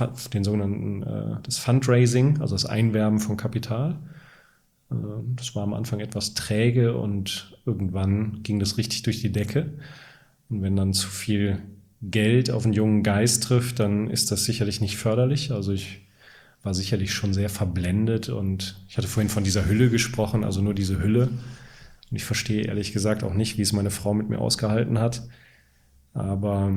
Fundraising, also das Einwerben von Kapital. Das war am Anfang etwas träge und irgendwann ging das richtig durch die Decke. Und wenn dann zu viel Geld auf einen jungen Geist trifft, dann ist das sicherlich nicht förderlich. Also ich war sicherlich schon sehr verblendet und ich hatte vorhin von dieser Hülle gesprochen, also nur diese Hülle. Und ich verstehe ehrlich gesagt auch nicht, wie es meine Frau mit mir ausgehalten hat. Aber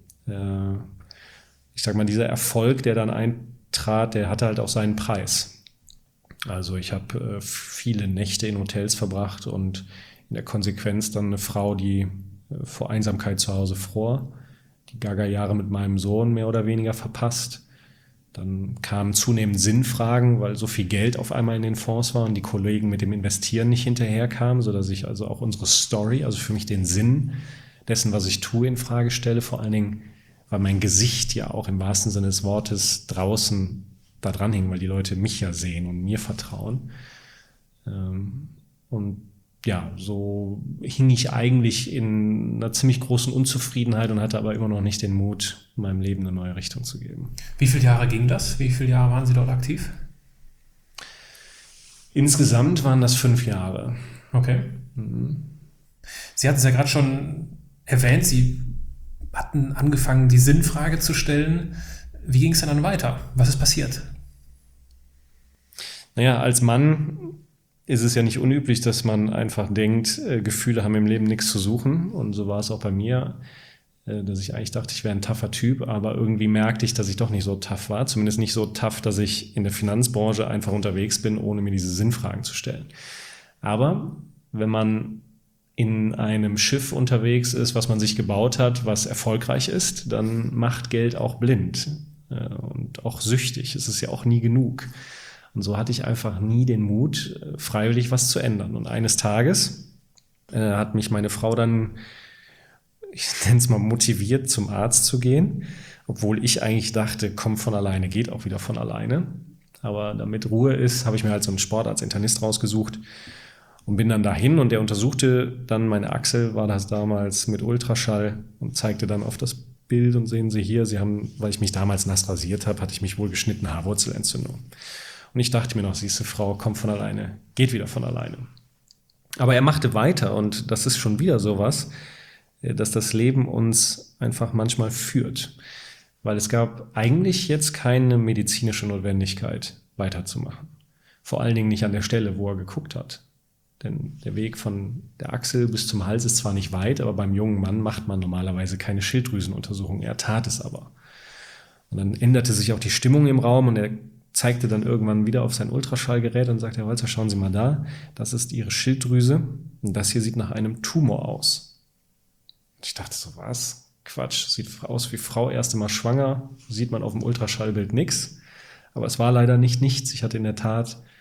ich sag mal, dieser Erfolg, der dann eintrat, der hatte halt auch seinen Preis. Also ich habe viele Nächte in Hotels verbracht und in der Konsequenz dann eine Frau, die vor Einsamkeit zu Hause fror, die Gaga-Jahre mit meinem Sohn mehr oder weniger verpasst. Dann kamen zunehmend Sinnfragen, weil so viel Geld auf einmal in den Fonds war und die Kollegen mit dem Investieren nicht hinterherkamen, sodass ich also auch unsere Story, also für mich den Sinn dessen, was ich tue, in Frage stelle. Vor allen Dingen, weil mein Gesicht ja auch im wahrsten Sinne des Wortes draußen da dran hing, weil die Leute mich ja sehen und mir vertrauen. Und ja, so hing ich eigentlich in einer ziemlich großen Unzufriedenheit und hatte aber immer noch nicht den Mut, meinem Leben eine neue Richtung zu geben. Wie viele Jahre ging das? Wie viele Jahre waren Sie dort aktiv? Insgesamt waren das 5 Jahre. Okay. Sie hatten es ja gerade schon erwähnt, Sie hatten angefangen, die Sinnfrage zu stellen. Wie ging es denn dann weiter? Was ist passiert? Naja, als Mann ist es ja nicht unüblich, dass man einfach denkt, Gefühle haben im Leben nichts zu suchen. Und so war es auch bei mir, dass ich eigentlich dachte, ich wäre ein tougher Typ, aber irgendwie merkte ich, dass ich doch nicht so tough war. Zumindest nicht so tough, dass ich in der Finanzbranche einfach unterwegs bin, ohne mir diese Sinnfragen zu stellen. Aber wenn man in einem Schiff unterwegs ist, was man sich gebaut hat, was erfolgreich ist, dann macht Geld auch blind und auch süchtig. Es ist ja auch nie genug. Und so hatte ich einfach nie den Mut, freiwillig was zu ändern. Und eines Tages hat mich meine Frau dann, ich nenne es mal, motiviert, zum Arzt zu gehen, obwohl ich eigentlich dachte, kommt von alleine, geht auch wieder von alleine. Aber damit Ruhe ist, habe ich mir halt so einen Sportarzt-Internist rausgesucht und bin dann dahin und der untersuchte dann meine Achsel, war das damals mit Ultraschall und zeigte dann auf das Bild und sehen Sie hier, Sie haben, weil ich mich damals nass rasiert habe, hatte ich mich wohl geschnitten, Haarwurzelentzündung. Und ich dachte mir noch, siehste Frau, kommt von alleine, geht wieder von alleine. Aber er machte weiter und das ist schon wieder sowas, dass das Leben uns einfach manchmal führt. Weil es gab eigentlich jetzt keine medizinische Notwendigkeit, weiterzumachen. Vor allen Dingen nicht an der Stelle, wo er geguckt hat. Denn der Weg von der Achsel bis zum Hals ist zwar nicht weit, aber beim jungen Mann macht man normalerweise keine Schilddrüsenuntersuchung. Er tat es aber. Und dann änderte sich auch die Stimmung im Raum und er zeigte dann irgendwann wieder auf sein Ultraschallgerät und sagte, Herr Holzer, schauen Sie mal da, das ist Ihre Schilddrüse und das hier sieht nach einem Tumor aus. Und ich dachte so, was? Quatsch, sieht aus wie Frau, erste Mal schwanger, sieht man auf dem Ultraschallbild nichts. Aber es war leider nicht nichts. Ich hatte in der Tat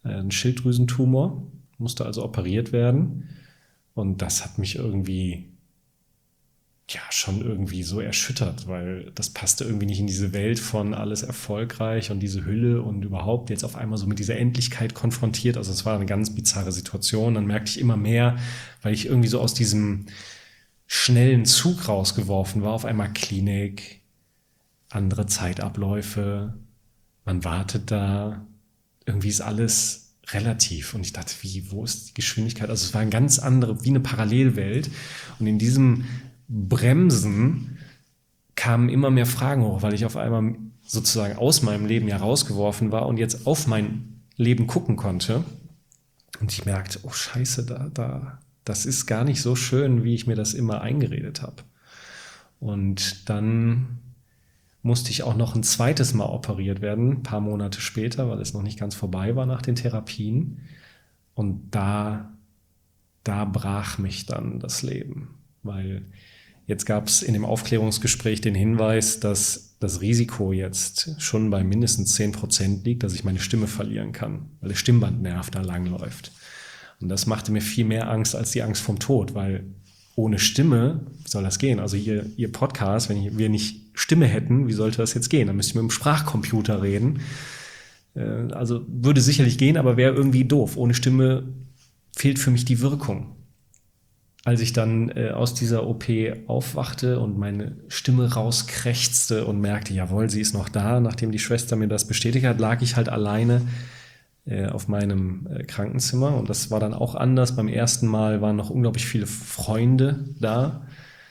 ein Schilddrüsentumor, musste also operiert werden. Und das hat mich irgendwie schon irgendwie so erschüttert, weil das passte irgendwie nicht in diese Welt von alles erfolgreich und diese Hülle und überhaupt jetzt auf einmal so mit dieser Endlichkeit konfrontiert. Also es war eine ganz bizarre Situation. Dann merkte ich immer mehr, weil ich irgendwie so aus diesem schnellen Zug rausgeworfen war, auf einmal Klinik, andere Zeitabläufe, man wartet da, irgendwie ist alles relativ. Und ich dachte, wo ist die Geschwindigkeit? Also es war eine ganz andere, wie eine Parallelwelt. Und in diesem Bremsen kamen immer mehr Fragen hoch, weil ich auf einmal sozusagen aus meinem Leben ja rausgeworfen war und jetzt auf mein Leben gucken konnte. Und ich merkte, oh Scheiße, das ist gar nicht so schön, wie ich mir das immer eingeredet habe. Und dann musste ich auch noch ein zweites Mal operiert werden, ein paar Monate später, weil es noch nicht ganz vorbei war nach den Therapien. Und da brach mich dann das Leben, weil jetzt gab es in dem Aufklärungsgespräch den Hinweis, dass das Risiko jetzt schon bei mindestens 10% liegt, dass ich meine Stimme verlieren kann, weil der Stimmbandnerv da langläuft. Und das machte mir viel mehr Angst als die Angst vom Tod, weil ohne Stimme, wie soll das gehen? Also ihr Podcast, wenn wir nicht Stimme hätten, wie sollte das jetzt gehen? Dann müsste ich mit dem Sprachcomputer reden. Also würde sicherlich gehen, aber wäre irgendwie doof. Ohne Stimme fehlt für mich die Wirkung. Als ich dann aus dieser OP aufwachte und meine Stimme rauskrächzte und merkte, jawohl, sie ist noch da, nachdem die Schwester mir das bestätigt hat, lag ich halt alleine auf meinem Krankenzimmer. Und das war dann auch anders. Beim ersten Mal waren noch unglaublich viele Freunde da.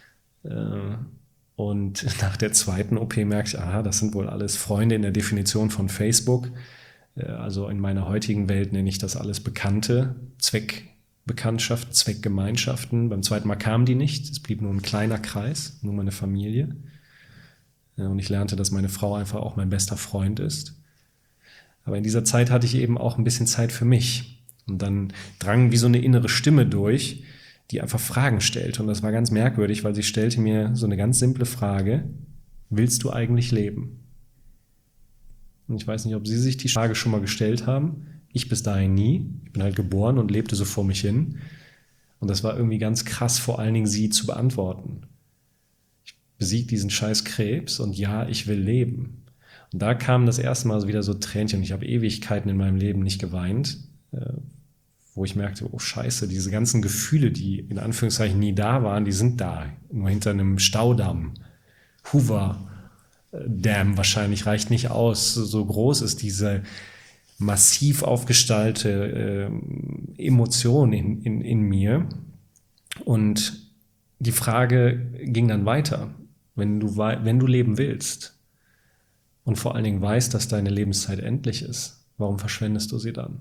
Und nach der zweiten OP merkte ich, das sind wohl alles Freunde in der Definition von Facebook. Also in meiner heutigen Welt nenne ich das alles Bekannte, Zweckbekanntschaft, Zweckgemeinschaften. Beim zweiten Mal kamen die nicht. Es blieb nur ein kleiner Kreis, nur meine Familie. Und ich lernte, dass meine Frau einfach auch mein bester Freund ist. Aber in dieser Zeit hatte ich eben auch ein bisschen Zeit für mich. Und dann drang wie so eine innere Stimme durch, die einfach Fragen stellt. Und das war ganz merkwürdig, weil sie stellte mir so eine ganz simple Frage: Willst du eigentlich leben? Und ich weiß nicht, ob Sie sich die Frage schon mal gestellt haben. Ich bis dahin nie. Ich bin halt geboren und lebte so vor mich hin. Und das war irgendwie ganz krass, vor allen Dingen sie zu beantworten. Ich besiege diesen scheiß Krebs und ja, ich will leben. Und da kam das erste Mal wieder so Tränchen. Ich habe Ewigkeiten in meinem Leben nicht geweint, wo ich merkte, oh Scheiße, diese ganzen Gefühle, die in Anführungszeichen nie da waren, die sind da, nur hinter einem Staudamm. Hoover Dam wahrscheinlich reicht nicht aus. So groß ist diese massiv aufgestaltete Emotion in mir. Und die Frage ging dann weiter. Wenn du leben willst und vor allen Dingen weißt, dass deine Lebenszeit endlich ist, warum verschwendest du sie dann?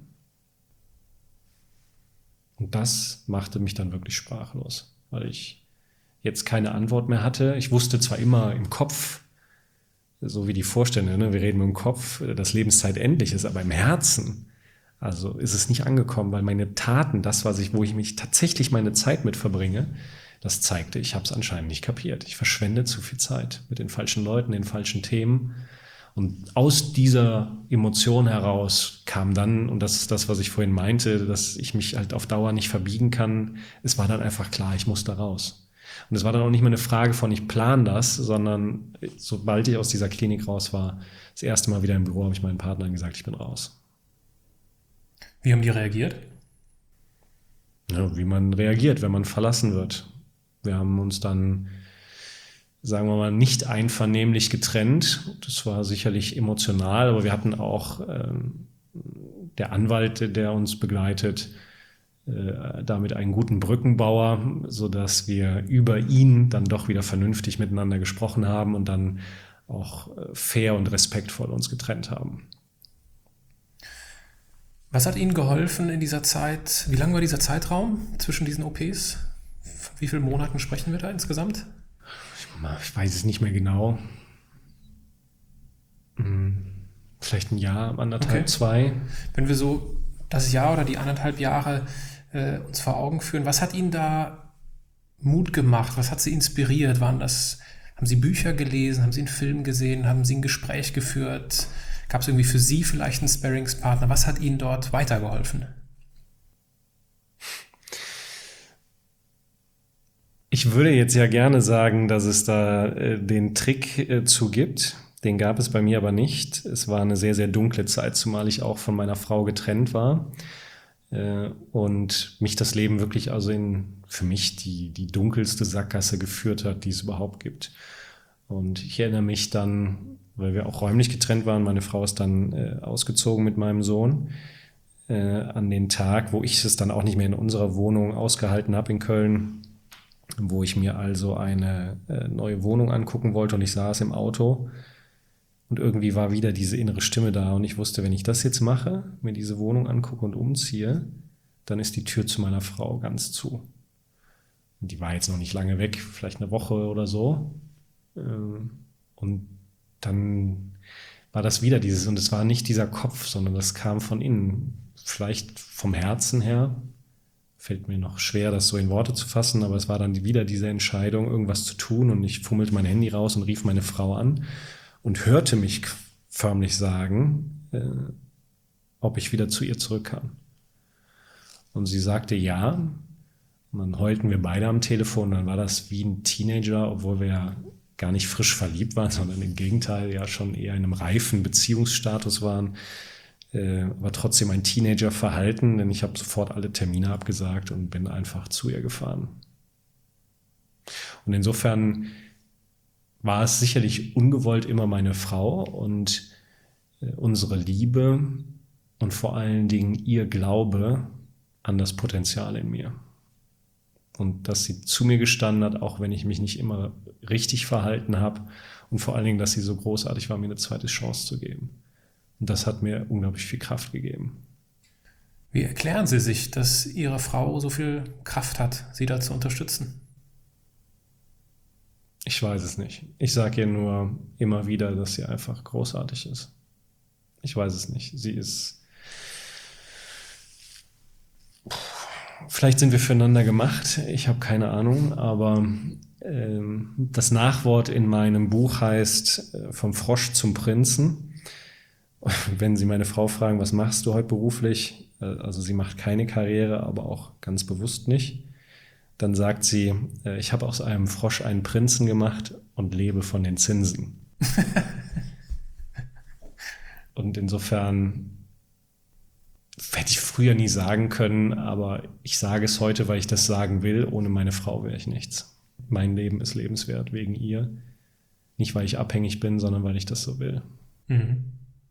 Und das machte mich dann wirklich sprachlos, weil ich jetzt keine Antwort mehr hatte. Ich wusste zwar immer im Kopf, so wie die Vorstände, ne? Wir reden mit dem Kopf, dass Lebenszeit endlich ist, aber im Herzen, also ist es nicht angekommen, weil meine Taten, das, wo ich mich tatsächlich meine Zeit mit verbringe, das zeigte, ich habe es anscheinend nicht kapiert. Ich verschwende zu viel Zeit mit den falschen Leuten, den falschen Themen. Und aus dieser Emotion heraus kam dann, und das ist das, was ich vorhin meinte, dass ich mich halt auf Dauer nicht verbiegen kann, es war dann einfach klar, ich muss da raus. Und es war dann auch nicht mehr eine Frage von, ich plane das, sondern sobald ich aus dieser Klinik raus war, das erste Mal wieder im Büro, habe ich meinen Partnern gesagt, ich bin raus. Wie haben die reagiert? Ja, wie man reagiert, wenn man verlassen wird. Wir haben uns dann, sagen wir mal, nicht einvernehmlich getrennt. Das war sicherlich emotional, aber wir hatten auch der Anwalt, der uns begleitet, damit einen guten Brückenbauer, sodass wir über ihn dann doch wieder vernünftig miteinander gesprochen haben und dann auch fair und respektvoll uns getrennt haben. Was hat Ihnen geholfen in dieser Zeit? Wie lang war dieser Zeitraum zwischen diesen OPs? Wie viele Monaten sprechen wir da insgesamt? Ich weiß es nicht mehr genau. Vielleicht ein Jahr, anderthalb, 2. Wenn wir so das Jahr oder die 1,5 Jahre uns vor Augen führen, was hat Ihnen da Mut gemacht? Was hat Sie inspiriert? Haben Sie Bücher gelesen? Haben Sie einen Film gesehen? Haben Sie ein Gespräch geführt? Gab es irgendwie für Sie vielleicht einen Sparringspartner? Was hat Ihnen dort weitergeholfen? Ich würde jetzt ja gerne sagen, dass es da den Trick zu gibt. Den gab es bei mir aber nicht. Es war eine sehr, sehr dunkle Zeit, zumal ich auch von meiner Frau getrennt war. Und mich das Leben wirklich also für mich die dunkelste Sackgasse geführt hat, die es überhaupt gibt. Und ich erinnere mich dann, weil wir auch räumlich getrennt waren, meine Frau ist dann ausgezogen mit meinem Sohn, an den Tag, wo ich es dann auch nicht mehr in unserer Wohnung ausgehalten habe in Köln, wo ich mir also eine neue Wohnung angucken wollte und ich saß im Auto und irgendwie war wieder diese innere Stimme da und ich wusste, wenn ich das jetzt mache, mir diese Wohnung angucke und umziehe, dann ist die Tür zu meiner Frau ganz zu. Und die war jetzt noch nicht lange weg, vielleicht eine Woche oder so. Und dann war das wieder dieses, und es war nicht dieser Kopf, sondern das kam von innen, vielleicht vom Herzen her. Fällt mir noch schwer, das so in Worte zu fassen, aber es war dann wieder diese Entscheidung, irgendwas zu tun und ich fummelte mein Handy raus und rief meine Frau an und hörte mich förmlich sagen, ob ich wieder zu ihr zurück kann. Und sie sagte ja und dann heulten wir beide am Telefon, dann war das wie ein Teenager, obwohl wir ja gar nicht frisch verliebt waren, sondern im Gegenteil ja schon eher in einem reifen Beziehungsstatus waren. War trotzdem ein Teenager-Verhalten, denn ich habe sofort alle Termine abgesagt und bin einfach zu ihr gefahren. Und insofern war es sicherlich ungewollt immer meine Frau und unsere Liebe und vor allen Dingen ihr Glaube an das Potenzial in mir. Und dass sie zu mir gestanden hat, auch wenn ich mich nicht immer richtig verhalten habe und vor allen Dingen, dass sie so großartig war, mir eine zweite Chance zu geben. Und das hat mir unglaublich viel Kraft gegeben. Wie erklären Sie sich, dass Ihre Frau so viel Kraft hat, Sie da zu unterstützen? Ich weiß es nicht. Ich sage ihr nur immer wieder, dass sie einfach großartig ist. Ich weiß es nicht. Sie ist... Vielleicht sind wir füreinander gemacht. Ich habe keine Ahnung, aber das Nachwort in meinem Buch heißt Vom Frosch zum Prinzen. Wenn Sie meine Frau fragen, was machst du heute beruflich? Also sie macht keine Karriere, aber auch ganz bewusst nicht. Dann sagt sie, ich habe aus einem Frosch einen Prinzen gemacht und lebe von den Zinsen. Und insofern hätte ich früher nie sagen können, aber ich sage es heute, weil ich das sagen will. Ohne meine Frau wäre ich nichts. Mein Leben ist lebenswert wegen ihr. Nicht, weil ich abhängig bin, sondern weil ich das so will. Mhm.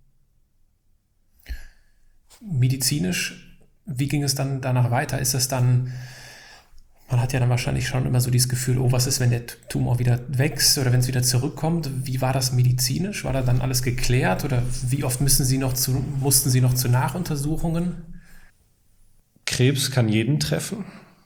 Medizinisch, wie ging es dann danach weiter? Ist es dann, man hat ja dann wahrscheinlich schon immer so dieses Gefühl, oh, was ist, wenn der Tumor wieder wächst oder wenn es wieder zurückkommt? Wie war das medizinisch? War da dann alles geklärt oder wie oft mussten Sie noch zu Nachuntersuchungen? Krebs kann jeden treffen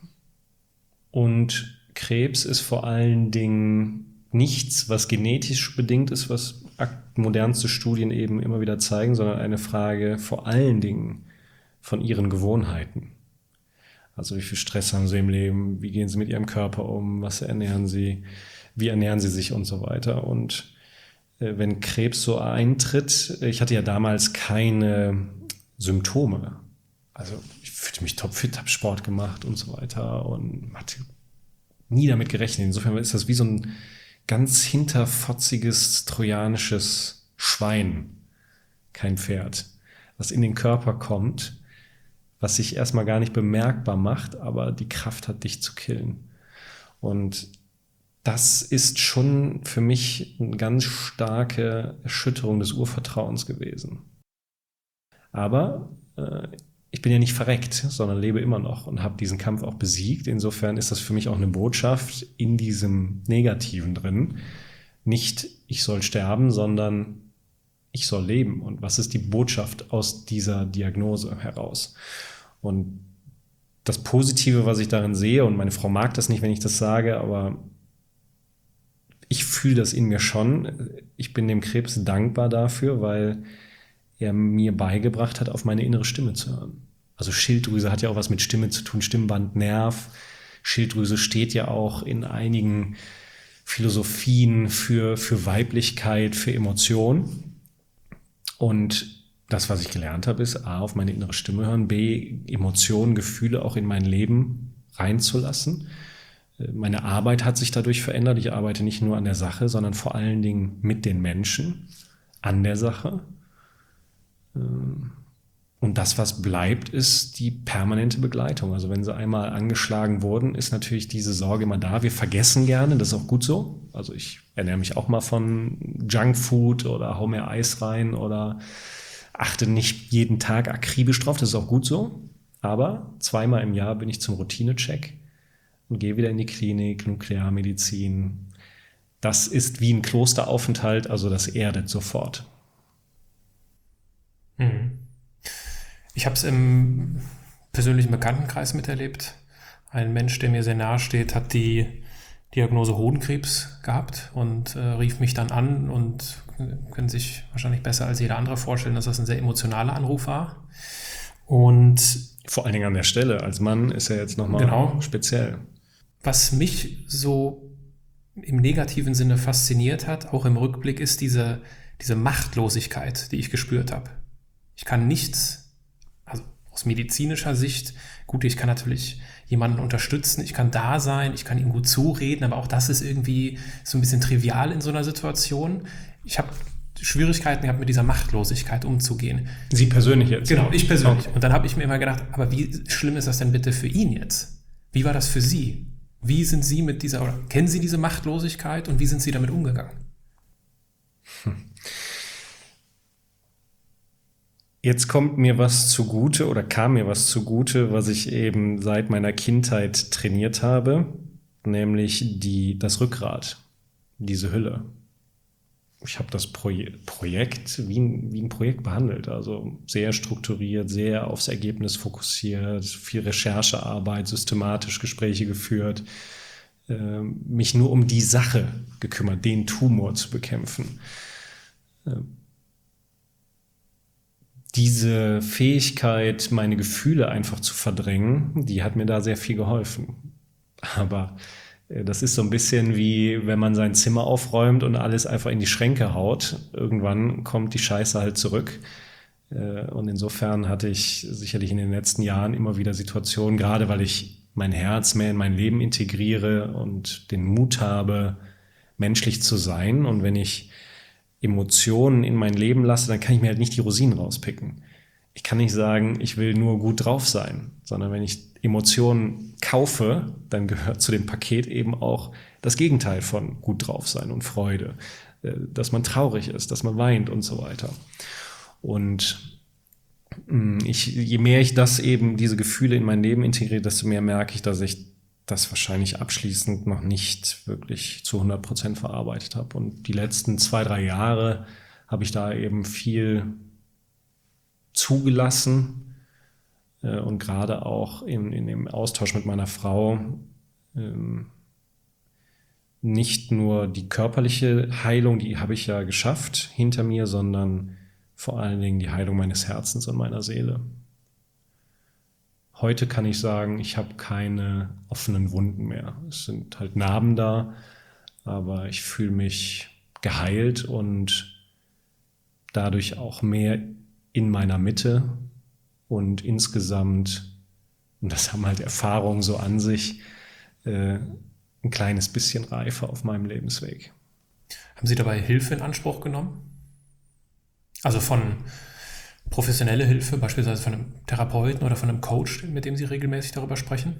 und Krebs ist vor allen Dingen nichts, was genetisch bedingt ist, was modernste Studien eben immer wieder zeigen, sondern eine Frage vor allen Dingen von ihren Gewohnheiten. Also wie viel Stress haben sie im Leben, wie gehen sie mit ihrem Körper um, was ernähren sie, wie ernähren sie sich und so weiter. Und wenn Krebs so eintritt, ich hatte ja damals keine Symptome. Also ich fühlte mich topfit, habe Sport gemacht und so weiter und hatte nie damit gerechnet. Insofern ist das wie so ein ganz hinterfotziges trojanisches Schwein, kein Pferd, was in den Körper kommt, was sich erstmal gar nicht bemerkbar macht, aber die Kraft hat, dich zu killen. Und das ist schon für mich eine ganz starke Erschütterung des Urvertrauens gewesen. Aber ich bin ja nicht verreckt, sondern lebe immer noch und habe diesen Kampf auch besiegt. Insofern ist das für mich auch eine Botschaft in diesem Negativen drin. Nicht, ich soll sterben, sondern ich soll leben. Und was ist die Botschaft aus dieser Diagnose heraus? Und das Positive, was ich darin sehe, und meine Frau mag das nicht, wenn ich das sage, aber ich fühle das in mir schon. Ich bin dem Krebs dankbar dafür, weil er mir beigebracht hat, auf meine innere Stimme zu hören. Also Schilddrüse hat ja auch was mit Stimme zu tun, Stimmband, Nerv. Schilddrüse steht ja auch in einigen Philosophien für Weiblichkeit, für Emotion. Und das, was ich gelernt habe, ist A, auf meine innere Stimme hören, B, Emotionen, Gefühle auch in mein Leben reinzulassen. Meine Arbeit hat sich dadurch verändert. Ich arbeite nicht nur an der Sache, sondern vor allen Dingen mit den Menschen an der Sache. Und das, was bleibt, ist die permanente Begleitung. Also wenn sie einmal angeschlagen wurden, ist natürlich diese Sorge immer da. Wir vergessen gerne, das ist auch gut so. Also ich ernähre mich auch mal von Junkfood oder hau mir Eis rein oder achte nicht jeden Tag akribisch drauf, das ist auch gut so. Aber 2-mal im Jahr bin ich zum Routinecheck und gehe wieder in die Klinik, Nuklearmedizin. Das ist wie ein Klosteraufenthalt, also das erdet sofort. Ich habe es im persönlichen Bekanntenkreis miterlebt. Ein Mensch, der mir sehr nahe steht, hat die Diagnose Hodenkrebs gehabt und rief mich dann an und können sich wahrscheinlich besser als jeder andere vorstellen, dass das ein sehr emotionaler Anruf war. Und vor allen Dingen an der Stelle, als Mann ist er jetzt nochmal speziell. Was mich so im negativen Sinne fasziniert hat, auch im Rückblick, ist diese Machtlosigkeit, die ich gespürt habe. Ich kann nichts, also aus medizinischer Sicht, gut, ich kann natürlich jemanden unterstützen, ich kann da sein, ich kann ihm gut zureden, aber auch das ist irgendwie so ein bisschen trivial in so einer Situation. Ich habe Schwierigkeiten gehabt, mit dieser Machtlosigkeit umzugehen. Sie persönlich jetzt? Genau, ich persönlich. Okay. Und dann habe ich mir immer gedacht, aber wie schlimm ist das denn bitte für ihn jetzt? Wie war das für Sie? Wie sind Sie mit dieser, oder kennen Sie diese Machtlosigkeit und wie sind Sie damit umgegangen? Jetzt kommt mir was zugute oder kam mir was zugute, was ich eben seit meiner Kindheit trainiert habe, nämlich das Rückgrat, diese Hülle. Ich habe das Projekt wie ein Projekt behandelt, also sehr strukturiert, sehr aufs Ergebnis fokussiert, viel Recherchearbeit, systematisch Gespräche geführt, mich nur um die Sache gekümmert, den Tumor zu bekämpfen. Diese Fähigkeit, meine Gefühle einfach zu verdrängen, die hat mir da sehr viel geholfen. Aber das ist so ein bisschen wie, wenn man sein Zimmer aufräumt und alles einfach in die Schränke haut. Irgendwann kommt die Scheiße halt zurück. Und insofern hatte ich sicherlich in den letzten Jahren immer wieder Situationen, gerade weil ich mein Herz mehr in mein Leben integriere und den Mut habe, menschlich zu sein. Und wenn ich Emotionen in mein Leben lasse, dann kann ich mir halt nicht die Rosinen rauspicken. Ich kann nicht sagen, ich will nur gut drauf sein, sondern wenn ich Emotionen kaufe, dann gehört zu dem Paket eben auch das Gegenteil von gut drauf sein und Freude, dass man traurig ist, dass man weint und so weiter. Und je mehr ich diese Gefühle in mein Leben integriere, desto mehr merke ich, dass ich das wahrscheinlich abschließend noch nicht wirklich zu 100% verarbeitet habe. Und die letzten 2-3 Jahre habe ich da eben viel zugelassen und gerade auch in dem Austausch mit meiner Frau nicht nur die körperliche Heilung, die habe ich ja geschafft hinter mir, sondern vor allen Dingen die Heilung meines Herzens und meiner Seele. Heute kann ich sagen, ich habe keine offenen Wunden mehr. Es sind halt Narben da, aber ich fühle mich geheilt und dadurch auch mehr in meiner Mitte und insgesamt, und das haben halt Erfahrungen so an sich, ein kleines bisschen reifer auf meinem Lebensweg. Haben Sie dabei Hilfe in Anspruch genommen? Also von professionelle Hilfe, beispielsweise von einem Therapeuten oder von einem Coach, mit dem Sie regelmäßig darüber sprechen?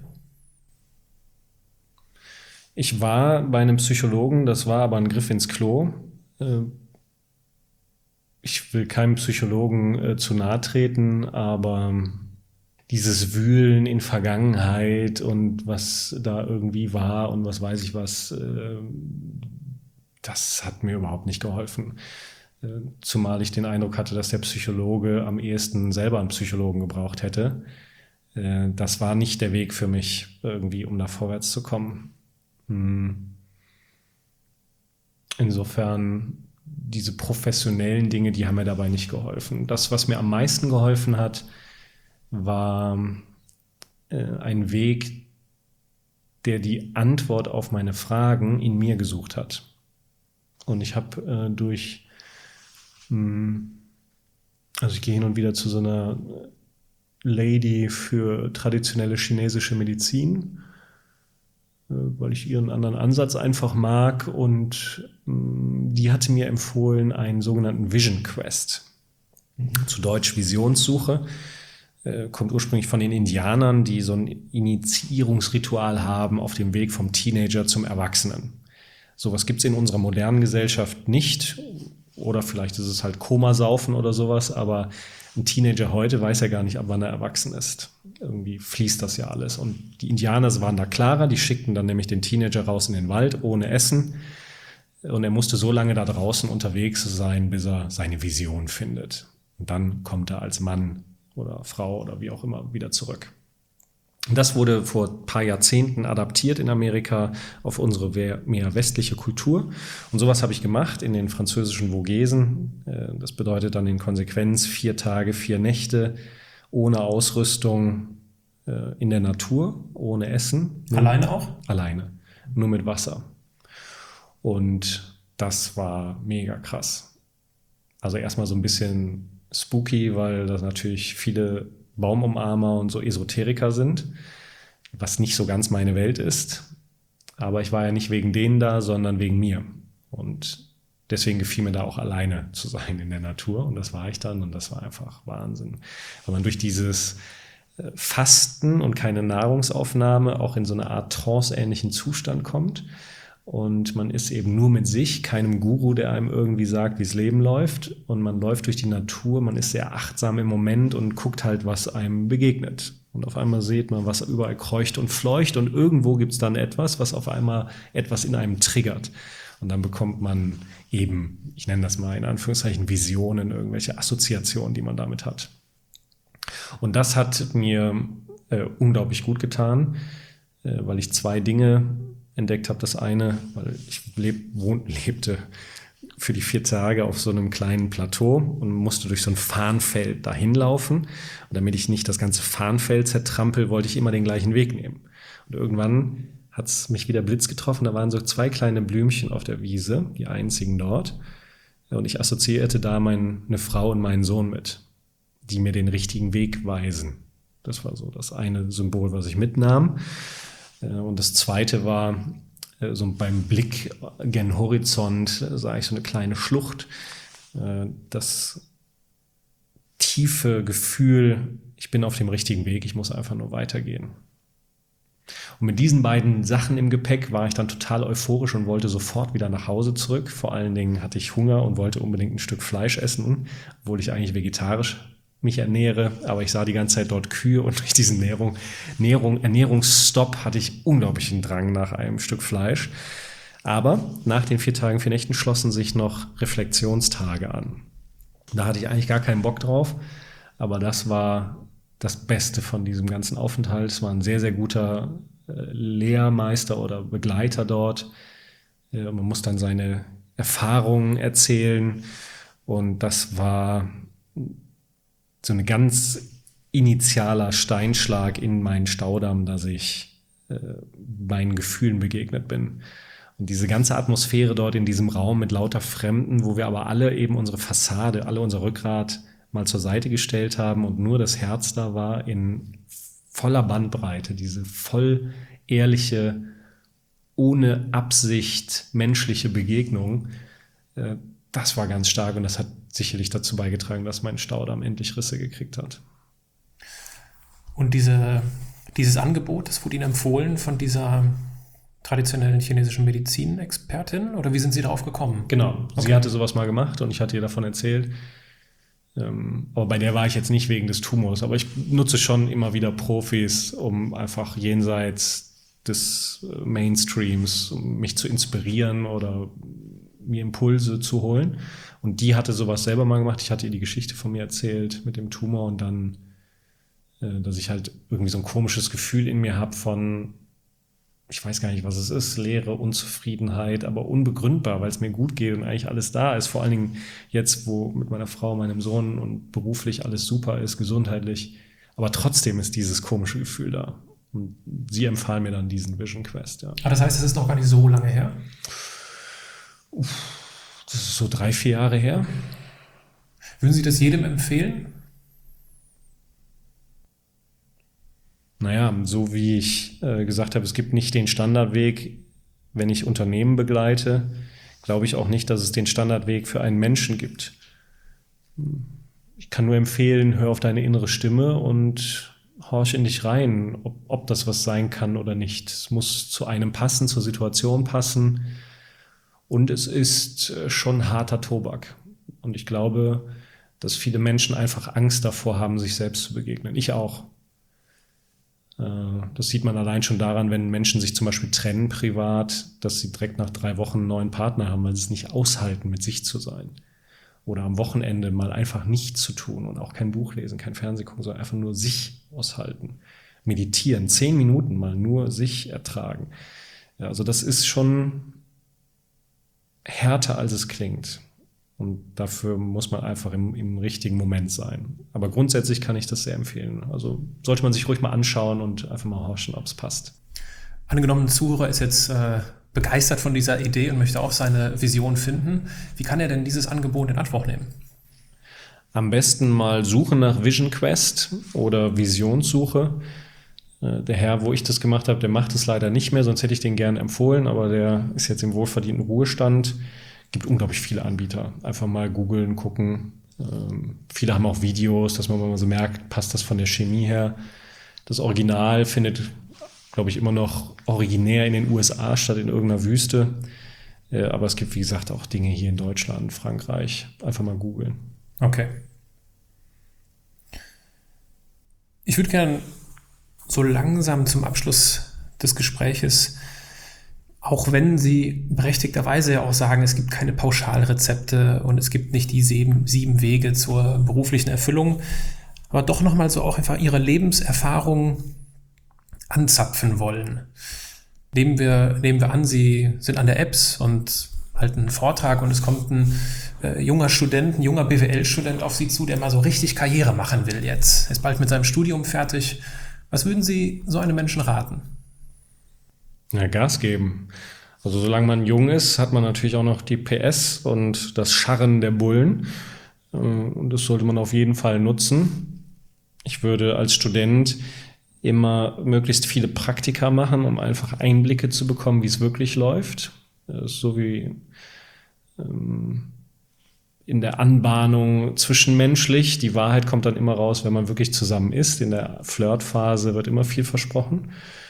Ich war bei einem Psychologen, das war aber ein Griff ins Klo. Ich will keinem Psychologen zu nahe treten, aber dieses Wühlen in Vergangenheit und was da irgendwie war und was weiß ich was, das hat mir überhaupt nicht geholfen. Zumal ich den Eindruck hatte, dass der Psychologe am ehesten selber einen Psychologen gebraucht hätte. Das war nicht der Weg für mich, irgendwie, um da vorwärts zu kommen. Insofern, diese professionellen Dinge, die haben mir dabei nicht geholfen. Das, was mir am meisten geholfen hat, war ein Weg, der die Antwort auf meine Fragen in mir gesucht hat. Und ich habe durch Also ich gehe hin und wieder zu so einer Lady für traditionelle chinesische Medizin, weil ich ihren anderen Ansatz einfach mag, und die hatte mir empfohlen einen sogenannten Vision Quest, zu Deutsch Visionssuche. Kommt ursprünglich von den Indianern, die so ein Initiierungsritual haben auf dem Weg vom Teenager zum Erwachsenen. Sowas gibt es in unserer modernen Gesellschaft nicht, oder vielleicht ist es halt Komasaufen oder sowas, aber ein Teenager heute weiß ja gar nicht, ab wann er erwachsen ist. Irgendwie fließt das ja alles. Und die Indianer waren da klarer, die schickten dann nämlich den Teenager raus in den Wald ohne Essen, und er musste so lange da draußen unterwegs sein, bis er seine Vision findet. Und dann kommt er als Mann oder Frau oder wie auch immer wieder zurück. Das wurde vor ein paar Jahrzehnten adaptiert in Amerika auf unsere mehr westliche Kultur. Und sowas habe ich gemacht in den französischen Vogesen. Das bedeutet dann in Konsequenz 4 Tage, 4 Nächte ohne Ausrüstung in der Natur, ohne Essen. Alleine auch? Alleine, nur mit Wasser. Und das war mega krass. Also erstmal so ein bisschen spooky, weil das natürlich viele Baumumarmer und so Esoteriker sind, was nicht so ganz meine Welt ist. Aber ich war ja nicht wegen denen da, sondern wegen mir. Und deswegen gefiel mir da auch alleine zu sein in der Natur. Und das war ich dann, und das war einfach Wahnsinn. Weil man durch dieses Fasten und keine Nahrungsaufnahme auch in so eine Art tranceähnlichen Zustand kommt. Und man ist eben nur mit sich, keinem Guru, der einem irgendwie sagt, wie das Leben läuft. Und man läuft durch die Natur, man ist sehr achtsam im Moment und guckt halt, was einem begegnet. Und auf einmal sieht man, was überall kreucht und fleucht. Und irgendwo gibt es dann etwas, was auf einmal etwas in einem triggert. Und dann bekommt man eben, ich nenne das mal in Anführungszeichen, Visionen, irgendwelche Assoziationen, die man damit hat. Und das hat mir unglaublich gut getan, weil ich 2 Dinge entdeckt habe. Das eine, weil ich lebte für die 4 Tage auf so einem kleinen Plateau und musste durch so ein Farnfeld dahin laufen. Und damit ich nicht das ganze Farnfeld zertrampel, wollte ich immer den gleichen Weg nehmen. Und irgendwann hat es mich wieder Blitz getroffen. Da waren so 2 kleine Blümchen auf der Wiese, die einzigen dort. Und ich assoziierte da eine Frau und meinen Sohn mit, die mir den richtigen Weg weisen. Das war so das eine Symbol, was ich mitnahm. Und das zweite war, so beim Blick gen Horizont sah ich so eine kleine Schlucht. Das tiefe Gefühl, ich bin auf dem richtigen Weg, ich muss einfach nur weitergehen. Und mit diesen beiden Sachen im Gepäck war ich dann total euphorisch und wollte sofort wieder nach Hause zurück. Vor allen Dingen hatte ich Hunger und wollte unbedingt ein Stück Fleisch essen, obwohl ich eigentlich vegetarisch mich ernähre, aber ich sah die ganze Zeit dort Kühe, und durch diesen Ernährungsstopp hatte ich unglaublichen Drang nach einem Stück Fleisch. Aber nach den 4 Tagen, 4 Nächten schlossen sich noch Reflexionstage an. Da hatte ich eigentlich gar keinen Bock drauf, aber das war das Beste von diesem ganzen Aufenthalt. Es war ein sehr, sehr guter Lehrmeister oder Begleiter dort. Man muss dann seine Erfahrungen erzählen, und das war so ein ganz initialer Steinschlag in meinen Staudamm, dass ich meinen Gefühlen begegnet bin. Und diese ganze Atmosphäre dort in diesem Raum mit lauter Fremden, wo wir aber alle eben unsere Fassade, alle unser Rückgrat mal zur Seite gestellt haben und nur das Herz da war in voller Bandbreite, diese voll ehrliche, ohne Absicht menschliche Begegnung, das war ganz stark, und das hat sicherlich dazu beigetragen, dass mein Staudamm endlich Risse gekriegt hat. Und dieses Angebot, das wurde Ihnen empfohlen von dieser traditionellen chinesischen Medizinexpertin, oder wie sind Sie darauf gekommen? Genau, okay. Sie hatte sowas mal gemacht und ich hatte ihr davon erzählt. Aber bei der war ich jetzt nicht wegen des Tumors, aber ich nutze schon immer wieder Profis, um einfach jenseits des Mainstreams mich zu inspirieren oder mir Impulse zu holen. Und die hatte sowas selber mal gemacht. Ich hatte ihr die Geschichte von mir erzählt mit dem Tumor und dann, dass ich halt irgendwie so ein komisches Gefühl in mir habe von, ich weiß gar nicht, was es ist, Leere, Unzufriedenheit, aber unbegründbar, weil es mir gut geht und eigentlich alles da ist. Vor allen Dingen jetzt, wo mit meiner Frau, meinem Sohn und beruflich alles super ist, gesundheitlich. Aber trotzdem ist dieses komische Gefühl da. Und sie empfahl mir dann diesen Vision Quest. Ja. Aber das heißt, es ist noch gar nicht so lange her? Das ist so 3-4 Jahre her. Würden Sie das jedem empfehlen? Naja, so wie ich gesagt habe, es gibt nicht den Standardweg, wenn ich Unternehmen begleite, glaube ich auch nicht, dass es den Standardweg für einen Menschen gibt. Ich kann nur empfehlen, hör auf deine innere Stimme und horch in dich rein, ob das was sein kann oder nicht. Es muss zu einem passen, zur Situation passen und es ist schon harter Tobak. Und ich glaube, dass viele Menschen einfach Angst davor haben, sich selbst zu begegnen. Ich auch. Das sieht man allein schon daran, wenn Menschen sich zum Beispiel trennen privat, dass sie direkt nach 3 Wochen einen neuen Partner haben, weil sie es nicht aushalten, mit sich zu sein. Oder am Wochenende mal einfach nichts zu tun und auch kein Buch lesen, kein Fernsehen gucken, sondern einfach nur sich aushalten. Meditieren, 10 Minuten mal nur sich ertragen. Ja, also das ist schon härter, als es klingt. Und dafür muss man einfach im richtigen Moment sein. Aber grundsätzlich kann ich das sehr empfehlen. Also sollte man sich ruhig mal anschauen und einfach mal horchen, ob es passt. Angenommen, ein Zuhörer ist jetzt begeistert von dieser Idee und möchte auch seine Vision finden. Wie kann er denn dieses Angebot in Anspruch nehmen? Am besten mal suchen nach Vision Quest oder Visionssuche. Der Herr, wo ich das gemacht habe, der macht es leider nicht mehr, sonst hätte ich den gerne empfohlen, aber der ist jetzt im wohlverdienten Ruhestand. Gibt unglaublich viele Anbieter. Einfach mal googeln, gucken. Viele haben auch Videos, dass man mal so merkt, passt das von der Chemie her. Das Original findet, glaube ich, immer noch originär in den USA statt in irgendeiner Wüste. Aber es gibt, wie gesagt, auch Dinge hier in Deutschland, Frankreich. Einfach mal googeln. Okay. Ich würde gerne so langsam zum Abschluss des Gespräches, auch wenn Sie berechtigterweise ja auch sagen, es gibt keine Pauschalrezepte und es gibt nicht die 7 Wege zur beruflichen Erfüllung, aber doch nochmal so auch einfach Ihre Lebenserfahrung anzapfen wollen. Nehmen wir an, Sie sind an der EBS und halten einen Vortrag und es kommt ein junger BWL-Student auf Sie zu, der mal so richtig Karriere machen will jetzt. Ist bald mit seinem Studium fertig. Was würden Sie so einem Menschen raten? Ja, Gas geben. Also solange man jung ist, hat man natürlich auch noch die PS und das Scharren der Bullen. Und das sollte man auf jeden Fall nutzen. Ich würde als Student immer möglichst viele Praktika machen, um einfach Einblicke zu bekommen, wie es wirklich läuft. Das ist so wie in der Anbahnung zwischenmenschlich. Die Wahrheit kommt dann immer raus, wenn man wirklich zusammen ist. In der Flirtphase wird immer viel versprochen.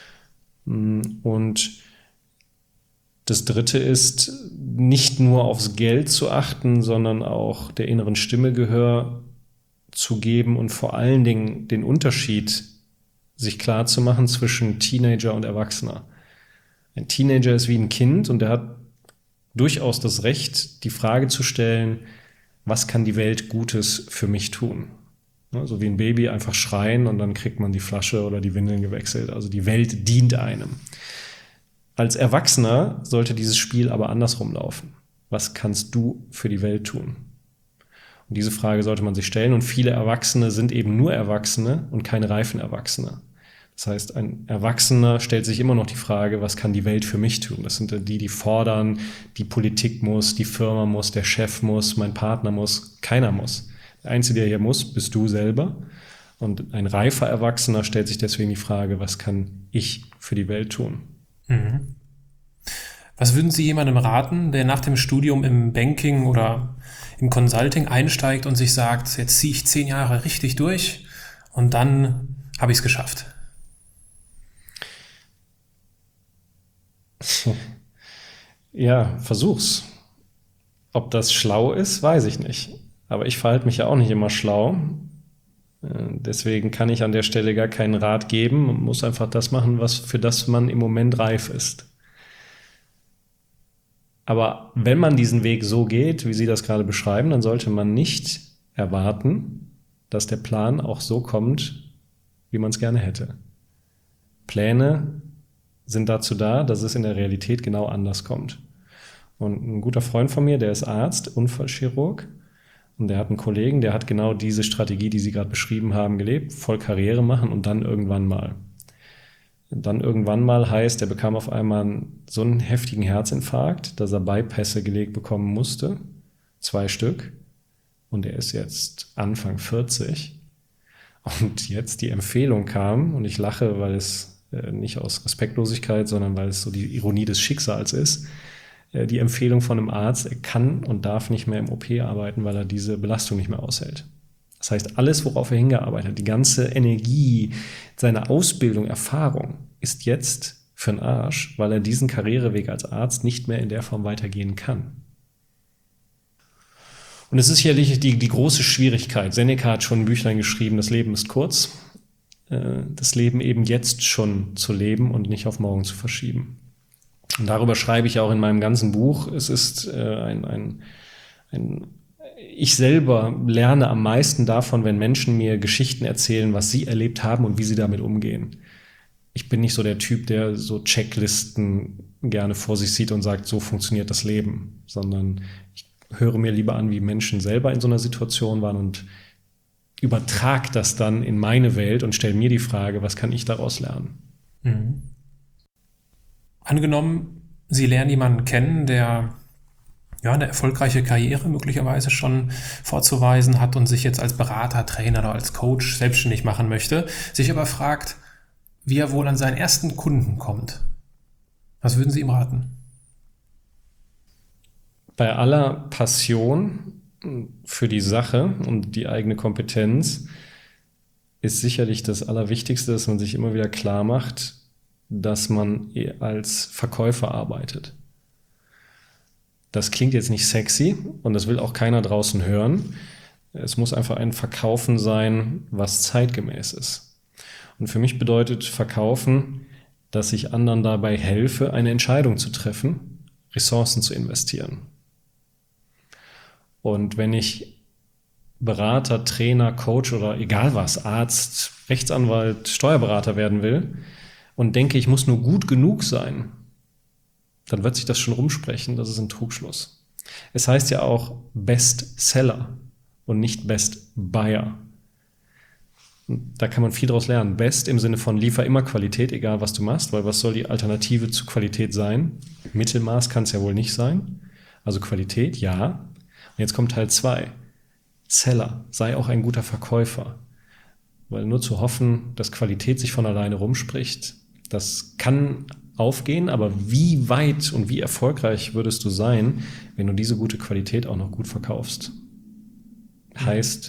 Und das Dritte ist, nicht nur aufs Geld zu achten, sondern auch der inneren Stimme Gehör zu geben und vor allen Dingen den Unterschied sich klar zu machen zwischen Teenager und Erwachsener. Ein Teenager ist wie ein Kind und der hat durchaus das Recht, die Frage zu stellen, was kann die Welt Gutes für mich tun? So wie ein Baby einfach schreien und dann kriegt man die Flasche oder die Windeln gewechselt. Also die Welt dient einem. Als Erwachsener sollte dieses Spiel aber andersrum laufen. Was kannst du für die Welt tun? Und diese Frage sollte man sich stellen. Und viele Erwachsene sind eben nur Erwachsene und keine reifen Erwachsene. Das heißt, ein Erwachsener stellt sich immer noch die Frage, was kann die Welt für mich tun? Das sind die fordern, die Politik muss, die Firma muss, der Chef muss, mein Partner muss, keiner muss. Der Einzige, der hier muss, bist du selber. Und ein reifer Erwachsener stellt sich deswegen die Frage, was kann ich für die Welt tun? Mhm. Was würden Sie jemandem raten, der nach dem Studium im Banking oder im Consulting einsteigt und sich sagt, jetzt ziehe ich 10 Jahre richtig durch und dann habe ich es geschafft? Ja, versuch's. Ob das schlau ist, weiß ich nicht. Aber ich verhalte mich ja auch nicht immer schlau. Deswegen kann ich an der Stelle gar keinen Rat geben. Man muss einfach das machen, für das man im Moment reif ist. Aber wenn man diesen Weg so geht, wie Sie das gerade beschreiben, dann sollte man nicht erwarten, dass der Plan auch so kommt, wie man es gerne hätte. Pläne sind dazu da, dass es in der Realität genau anders kommt. Und ein guter Freund von mir, der ist Arzt, Unfallchirurg, und der hat einen Kollegen, der hat genau diese Strategie, die Sie gerade beschrieben haben, gelebt, voll Karriere machen und dann irgendwann mal. Dann irgendwann mal heißt, er bekam auf einmal so einen heftigen Herzinfarkt, dass er Bypässe gelegt bekommen musste, 2 Stück. und er ist jetzt Anfang 40 und jetzt die Empfehlung kam, und ich lache, weil es nicht aus Respektlosigkeit, sondern weil es so die Ironie des Schicksals ist, die Empfehlung von einem Arzt, er kann und darf nicht mehr im OP arbeiten, weil er diese Belastung nicht mehr aushält. Das heißt, alles, worauf er hingearbeitet hat, die ganze Energie, seine Ausbildung, Erfahrung, ist jetzt für den Arsch, weil er diesen Karriereweg als Arzt nicht mehr in der Form weitergehen kann. Und es ist sicherlich die große Schwierigkeit. Seneca hat schon ein Büchlein geschrieben, das Leben ist kurz. Das Leben eben jetzt schon zu leben und nicht auf morgen zu verschieben. Und darüber schreibe ich auch in meinem ganzen Buch. Es ist ich selber lerne am meisten davon, wenn Menschen mir Geschichten erzählen, was sie erlebt haben und wie sie damit umgehen. Ich bin nicht so der Typ, der so Checklisten gerne vor sich sieht und sagt, so funktioniert das Leben, sondern ich höre mir lieber an, wie Menschen selber in so einer Situation waren und übertrage das dann in meine Welt und stelle mir die Frage, was kann ich daraus lernen? Mhm. Angenommen, Sie lernen jemanden kennen, der eine erfolgreiche Karriere möglicherweise schon vorzuweisen hat und sich jetzt als Berater, Trainer oder als Coach selbstständig machen möchte, sich aber fragt, wie er wohl an seinen ersten Kunden kommt. Was würden Sie ihm raten? Bei aller Passion für die Sache und die eigene Kompetenz ist sicherlich das Allerwichtigste, dass man sich immer wieder klar macht, dass man als Verkäufer arbeitet. Das klingt jetzt nicht sexy und das will auch keiner draußen hören. Es muss einfach ein Verkaufen sein, was zeitgemäß ist. Und für mich bedeutet Verkaufen, dass ich anderen dabei helfe, eine Entscheidung zu treffen, Ressourcen zu investieren. Und wenn ich Berater, Trainer, Coach oder egal was, Arzt, Rechtsanwalt, Steuerberater werden will und denke, ich muss nur gut genug sein, dann wird sich das schon rumsprechen, das ist ein Trugschluss. Es heißt ja auch Bestseller und nicht Best Buyer. Da kann man viel daraus lernen. Best im Sinne von liefer immer Qualität, egal was du machst, weil was soll die Alternative zu Qualität sein? Mittelmaß kann es ja wohl nicht sein. Also Qualität, ja. Und jetzt kommt Teil 2. Seller, sei auch ein guter Verkäufer. Weil nur zu hoffen, dass Qualität sich von alleine rumspricht, das kann aufgehen, aber wie weit und wie erfolgreich würdest du sein, wenn du diese gute Qualität auch noch gut verkaufst? Heißt,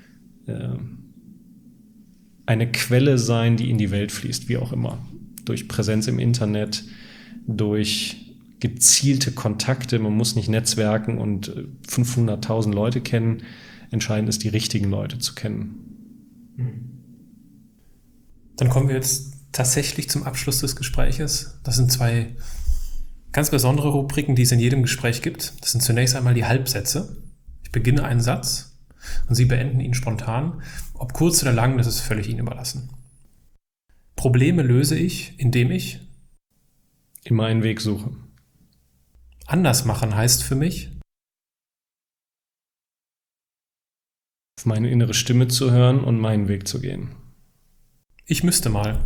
eine Quelle sein, die in die Welt fließt, wie auch immer. Durch Präsenz im Internet, durch gezielte Kontakte, man muss nicht netzwerken und 500.000 Leute kennen. Entscheidend ist, die richtigen Leute zu kennen. Dann kommen wir jetzt tatsächlich zum Abschluss des Gespräches. Das sind 2 ganz besondere Rubriken, die es in jedem Gespräch gibt. Das sind zunächst einmal die Halbsätze. Ich beginne einen Satz und Sie beenden ihn spontan. Ob kurz oder lang, das ist völlig Ihnen überlassen. Probleme löse ich, indem ich immer einen Weg suche. Anders machen heißt für mich, auf meine innere Stimme zu hören und meinen Weg zu gehen. ich müsste mal.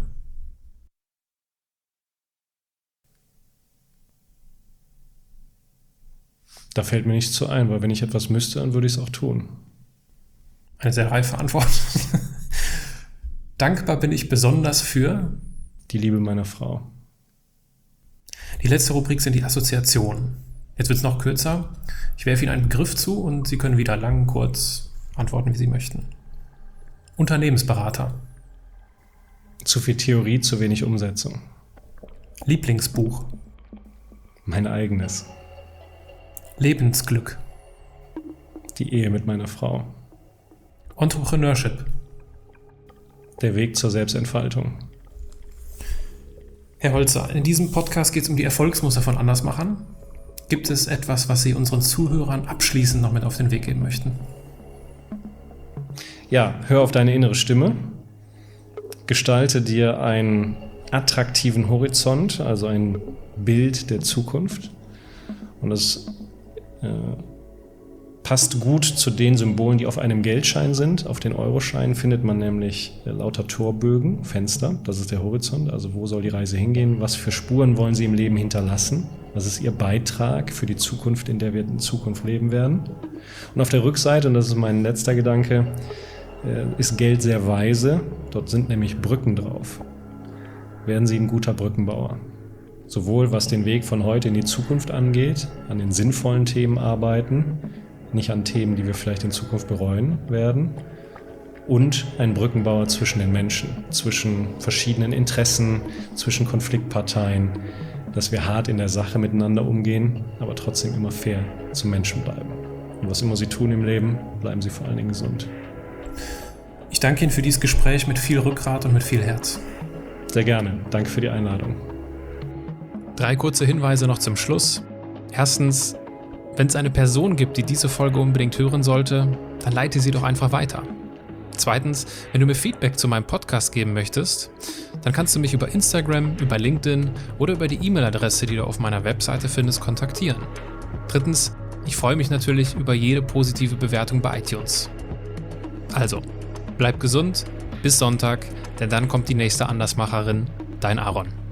Da fällt mir nichts zu ein, weil wenn ich etwas müsste, dann würde ich es auch tun. Eine sehr reife Antwort. Dankbar bin ich besonders für die Liebe meiner Frau. Die letzte Rubrik sind die Assoziationen. Jetzt wird es noch kürzer. Ich werfe Ihnen einen Begriff zu und Sie können wieder lang, kurz antworten, wie Sie möchten. Unternehmensberater. Zu viel Theorie, zu wenig Umsetzung. Lieblingsbuch. Mein eigenes. Lebensglück. Die Ehe mit meiner Frau. Entrepreneurship. Der Weg zur Selbstentfaltung. Herr Holzer, in diesem Podcast geht es um die Erfolgsmuster von Andersmachern. Gibt es etwas, was Sie unseren Zuhörern abschließend noch mit auf den Weg geben möchten? Ja, hör auf deine innere Stimme. Gestalte dir einen attraktiven Horizont, also ein Bild der Zukunft. Und das passt gut zu den Symbolen, die auf einem Geldschein sind. Auf den Euroscheinen findet man nämlich lauter Torbögen, Fenster. Das ist der Horizont. Also wo soll die Reise hingehen? Was für Spuren wollen Sie im Leben hinterlassen? Was ist Ihr Beitrag für die Zukunft, in der wir in Zukunft leben werden? Und auf der Rückseite, und das ist mein letzter Gedanke, ist Geld sehr weise. Dort sind nämlich Brücken drauf. Werden Sie ein guter Brückenbauer. Sowohl was den Weg von heute in die Zukunft angeht, an den sinnvollen Themen arbeiten, nicht an Themen, die wir vielleicht in Zukunft bereuen werden, und ein Brückenbauer zwischen den Menschen, zwischen verschiedenen Interessen, zwischen Konfliktparteien, dass wir hart in der Sache miteinander umgehen, aber trotzdem immer fair zum Menschen bleiben. Und was immer Sie tun im Leben, bleiben Sie vor allen Dingen gesund. Ich danke Ihnen für dieses Gespräch mit viel Rückgrat und mit viel Herz. Sehr gerne. Danke für die Einladung. 3 kurze Hinweise noch zum Schluss. Erstens, wenn es eine Person gibt, die diese Folge unbedingt hören sollte, dann leite sie doch einfach weiter. Zweitens, wenn du mir Feedback zu meinem Podcast geben möchtest, dann kannst du mich über Instagram, über LinkedIn oder über die E-Mail-Adresse, die du auf meiner Webseite findest, kontaktieren. Drittens, ich freue mich natürlich über jede positive Bewertung bei iTunes. Also, bleib gesund, bis Sonntag, denn dann kommt die nächste Andersmacherin, dein Aaron.